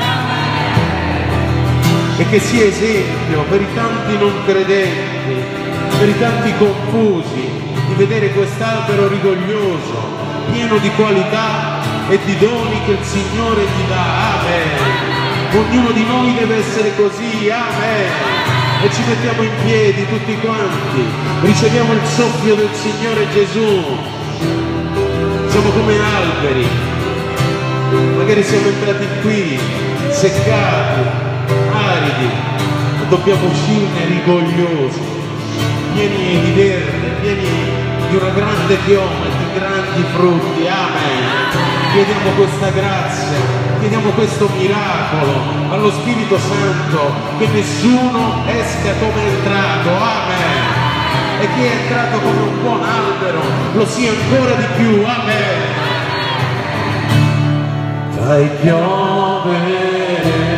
E che sia esempio per i tanti non credenti, per i tanti confusi, di vedere quest'albero rigoglioso, pieno di qualità e di doni che il Signore gli dà. Amen. Ognuno di noi deve essere così. Amen. E ci mettiamo in piedi tutti quanti, riceviamo il soffio del Signore Gesù. Siamo come alberi, magari siamo entrati qui seccati, aridi, ma dobbiamo uscirne rigogliosi, pieni di verde, pieni di una grande chioma, di grandi frutti. Amen. Chiediamo questa grazia, chiediamo questo miracolo allo Spirito Santo, che nessuno esca come è entrato. Amen. E chi è entrato come un buon albero lo sia ancora di più. Amen. Fai piovere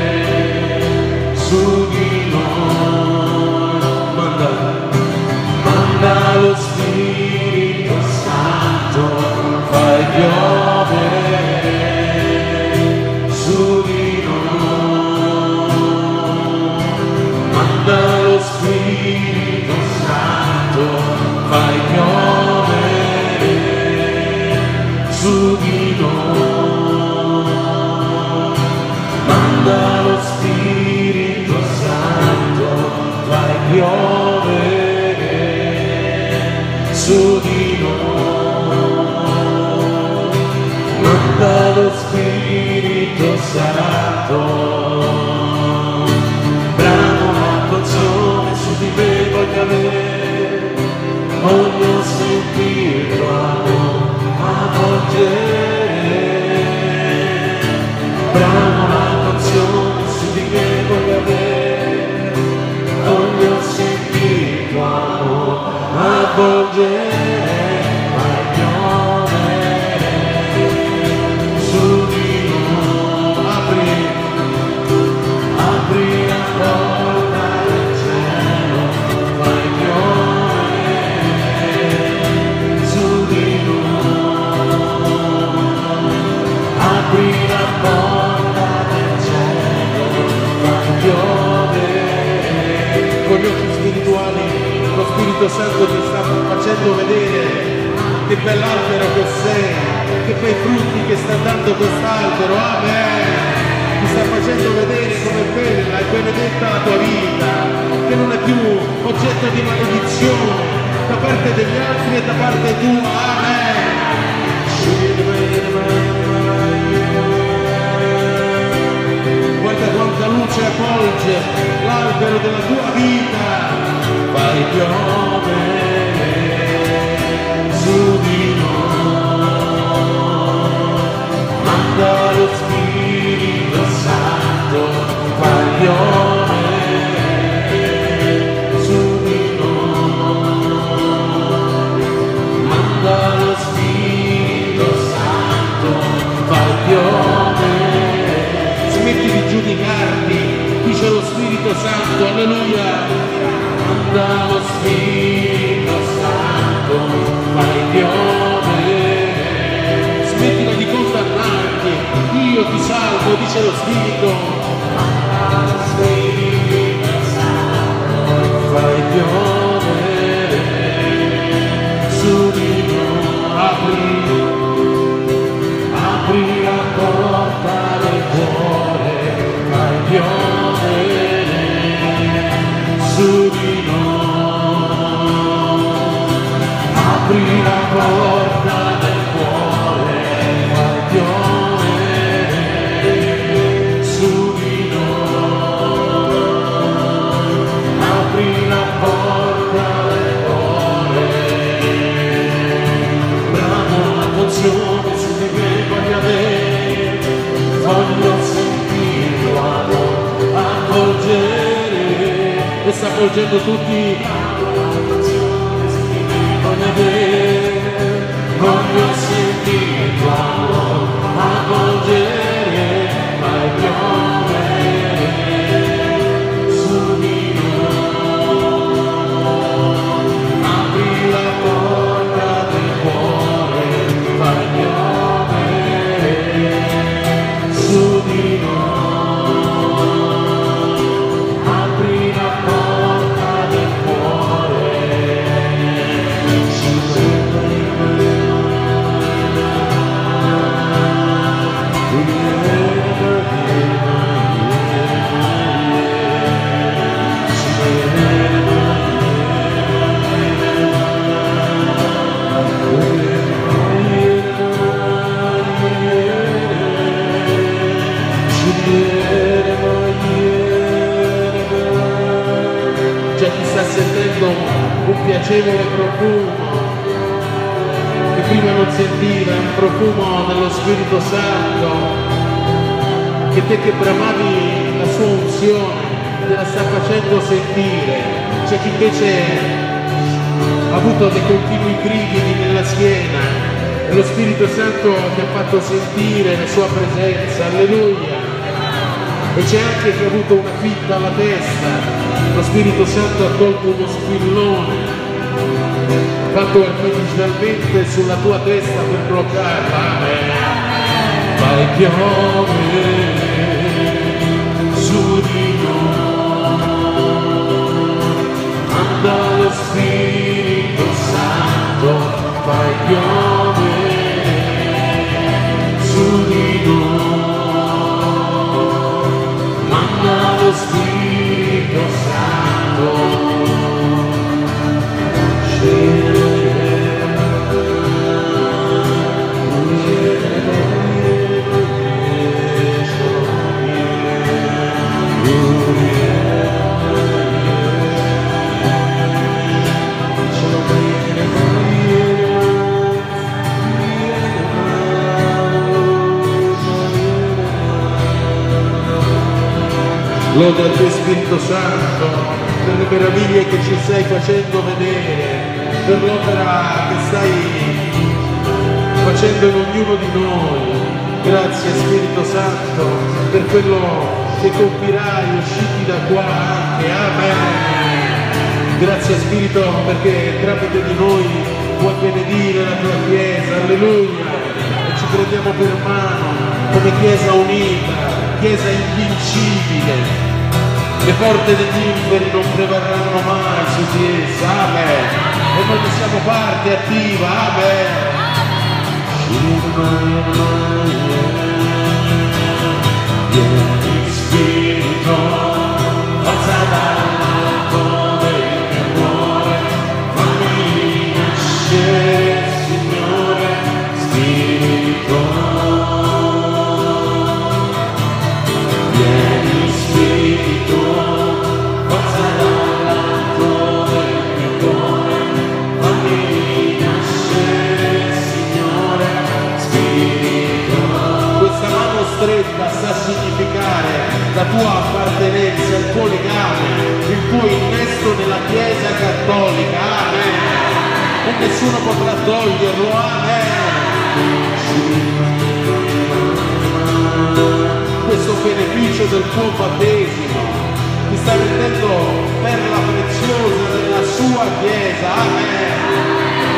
su di noi, manda lo Spirito Santo, fai piovere su di noi, manda lo Spirito Santo, fai piovere su di noi, manda lo Spirito Santo, fai piovere su di noi, manda lo Spirito Santo. Bramo la canzone su di me voglio avere, voglio sentir il tuo amore avvolgere. Bramo la canzone su di me voglio avere, voglio sentir il tuo amore avvolgere. Lo Spirito Santo ti sta facendo vedere che bell'albero che sei, che bei frutti che sta dando quest'albero. Amen. Ti sta facendo vedere come è bella e benedetta la tua vita, che non è più oggetto di maledizione da parte degli altri e da parte tua. Amen. Guarda quanta luce avvolge l'albero della tua vita. Fai piovere su di noi, manda lo Spirito Santo, fai piovere su di noi, manda lo Spirito Santo, fai piovere. Smetti di giudicarti, dice lo Spirito Santo, alleluia. Manda lo Spirito Santo, fai piovere. Smettila di condannarti, io ti salvo, dice lo Spirito. Manda lo Spirito Santo, fai piovere su di noi. Apri la porta del cuore, fai piovere sta avvolgendo tutti. Voglio sentire il tuo amore avvolgere, fai piovere su di noi. Apri la porta del cuore, fai piovere su di noi. Apri la porta del cuore. Già ti sta sentendo un piacevole profumo che prima non sentiva, un profumo dello Spirito Santo che bramavi la sua unzione te la sta facendo sentire. C'è chi invece ha avuto dei continui brividi nella schiena e lo Spirito Santo ti ha fatto sentire la sua presenza. Alleluia. E c'è anche chi ha avuto una fitta alla testa, lo Spirito Santo ha tolto uno spillone fatto artificialmente sulla tua testa per bloccarla. Amen. Fai piovere su di noi, manda lo Spirito Santo, fai piovere su di noi. Lo Spirito Santo Lode al tuo Spirito Santo per le meraviglie che ci stai facendo vedere, per l'opera che stai facendo in ognuno di noi. Grazie Spirito Santo per quello che compirai usciti da qua anche. Amen. Grazie Spirito perché tramite di noi puoi benedire la tua Chiesa. Alleluia. E ci prendiamo per mano come Chiesa unita, Chiesa invincibile. Le porte degli inferi non prevarranno mai su di essa. Amen. E noi ne siamo parte attiva. Amen. Vieni Spirito, forza dall'alto del mio cuore, fammi nascere, Signore, Spirito. Vieni Spirito, forza dall'alto del mio cuore, fammi nascere, Signore, Spirito. Questa mano stretta sta a significare la tua appartenenza, il tuo legame, il tuo innesto nella Chiesa Cattolica. Amen. E nessuno potrà toglierlo. Amen. Questo beneficio del tuo battesimo ti sta rendendo perla preziosa della sua Chiesa. Amen.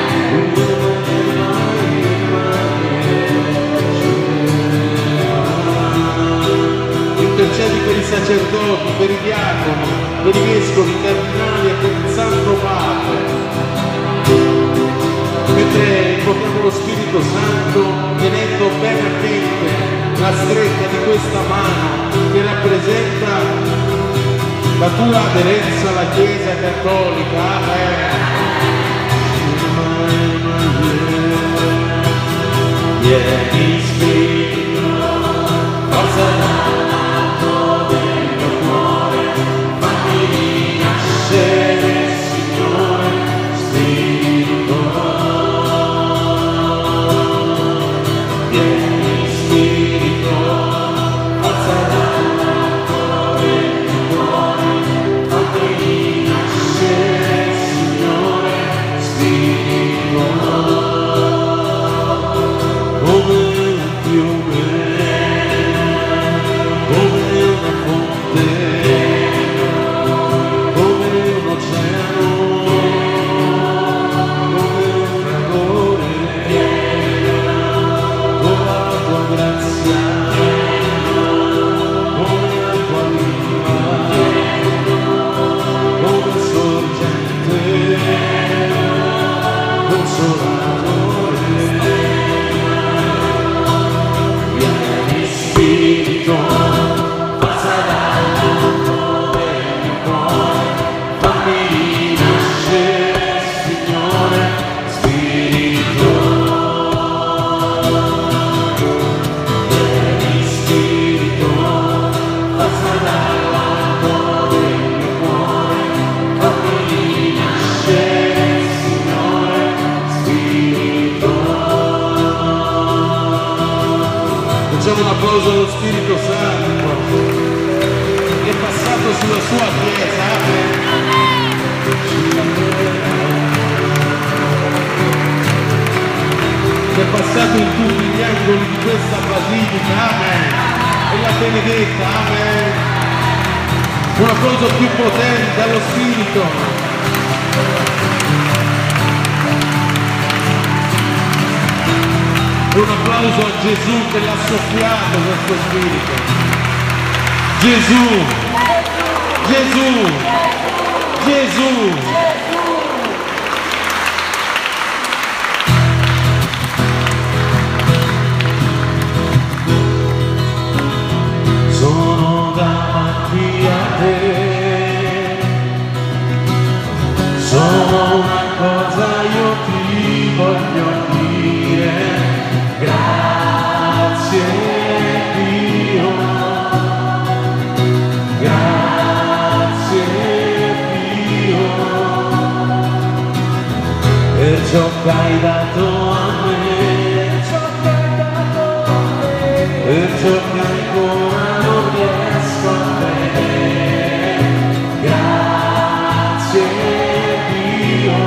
Intercedi per i sacerdoti, per i diaconi, per i vescovi, i cardinali e per il Santo Padre. Mentre invochiamo lo Spirito Santo, tenendo bene a mente la stretta di questa mano che rappresenta la tua aderenza alla Chiesa Cattolica. Amen. Vieni Spirito, forza dall'alto del mio cuore, fammi nascere, Signore, Spirito. Vieni Spirito, forza dall'alto del mio cuore, fammi Facciamo un applauso allo Spirito Santo che è passato sulla sua Chiesa. Che è passato in tutti gli angoli di questa basilica. Amen. E l'ha benedetta. Amen. Un applauso più potente allo Spirito. Un applauso a Gesù che l'ha soffiato questo Spirito. Gesù, Gesù, Gesù. Sono davanti a te, sono una cosa io ti voglio dire. Grazie Dio, grazie Dio, per ciò che hai dato a me, per ciò che ancora non riesco a vedere. Grazie Dio,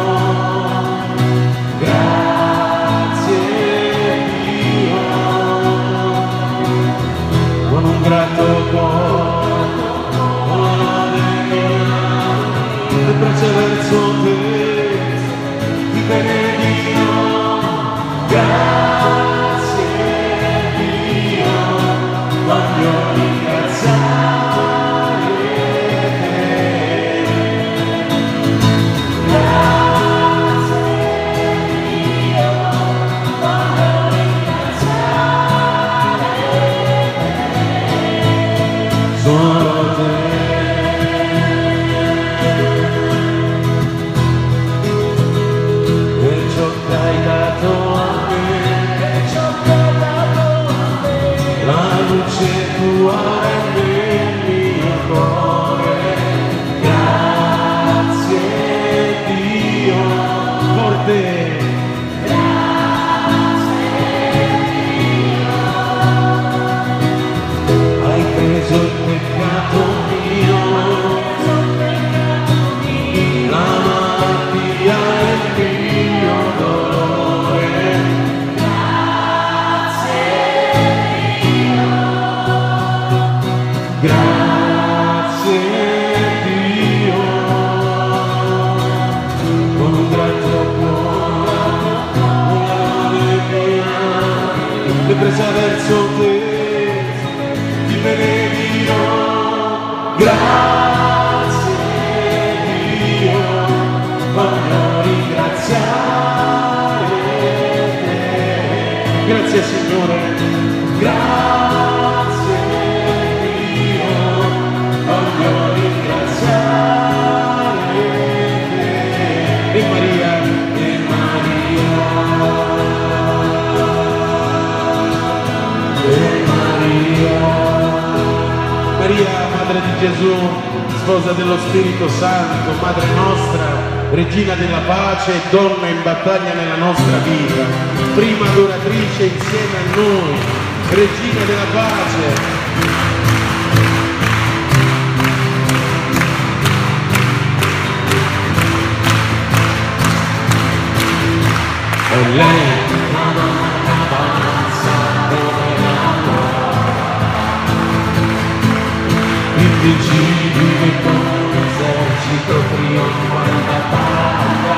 con un grato cuore, con le braccia verso te, ti benedirò. Grazie Dio, voglio ringraziare te. Grazie Dio, voglio ringraziare solo te. Per ciò che hai dato a me, la luce tua nel mio cuore. Grazie Dio, forte. Hai preso il peccato mio, la malattia e il mio dolore. Grazie Dio, grazie Dio, con un grato cuore, un'allegria, le presa verso te. Benedirò. Grazie Dio, voglio ringraziare te. Grazie Signore, grazie Dio, voglio ringraziare te. E Maria, e Maria, e Maria. Maria, Madre di Gesù, sposa dello Spirito Santo, Madre nostra, Regina della pace e donna in battaglia nella nostra vita, prima adoratrice insieme a noi, Regina della pace. E lei, Madonna avanza come invincibile come un esercito trionfa in battaglia,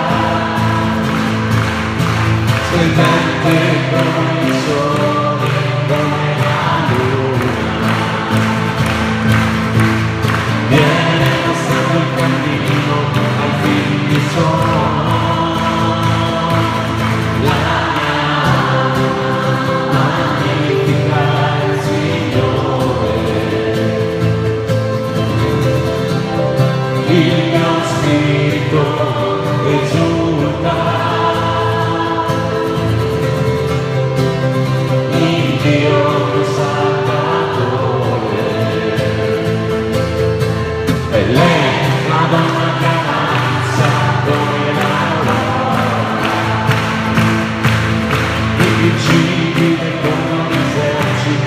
splendente come il sole, come la luna. Viene mostrando il cammino ai figli suoi. La magnifica il Signore. Il mio spirito esulta in Dio Salvatore. E lei, Madonna che avanza come l'aurora, invincibile come un esercito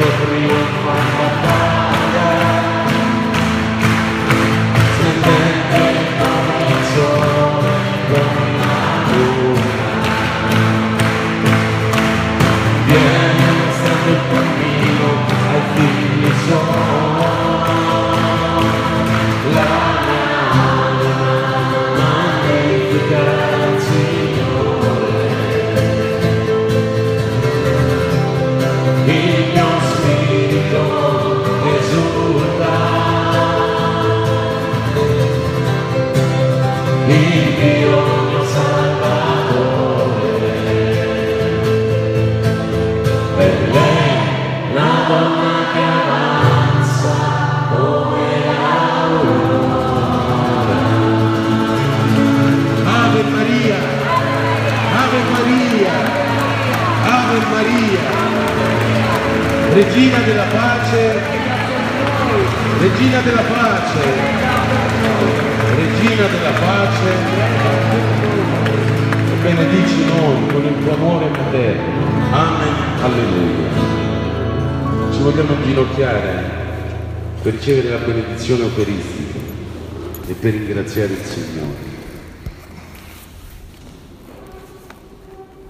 vieni mostrando il cammino ai figli suoi. La magnifica il Signore, il mio spirito esulta, il Dio mio Salvatore. Per lei la donna che avanza come l'aurora. Ave Maria, Ave Maria, Ave Maria, Regina della pace, Regina della pace, Regina della pace, benedici noi con il tuo amore materno. Amen, alleluia. Ci vogliamo inginocchiare per ricevere la benedizione eucaristica e per ringraziare il Signore.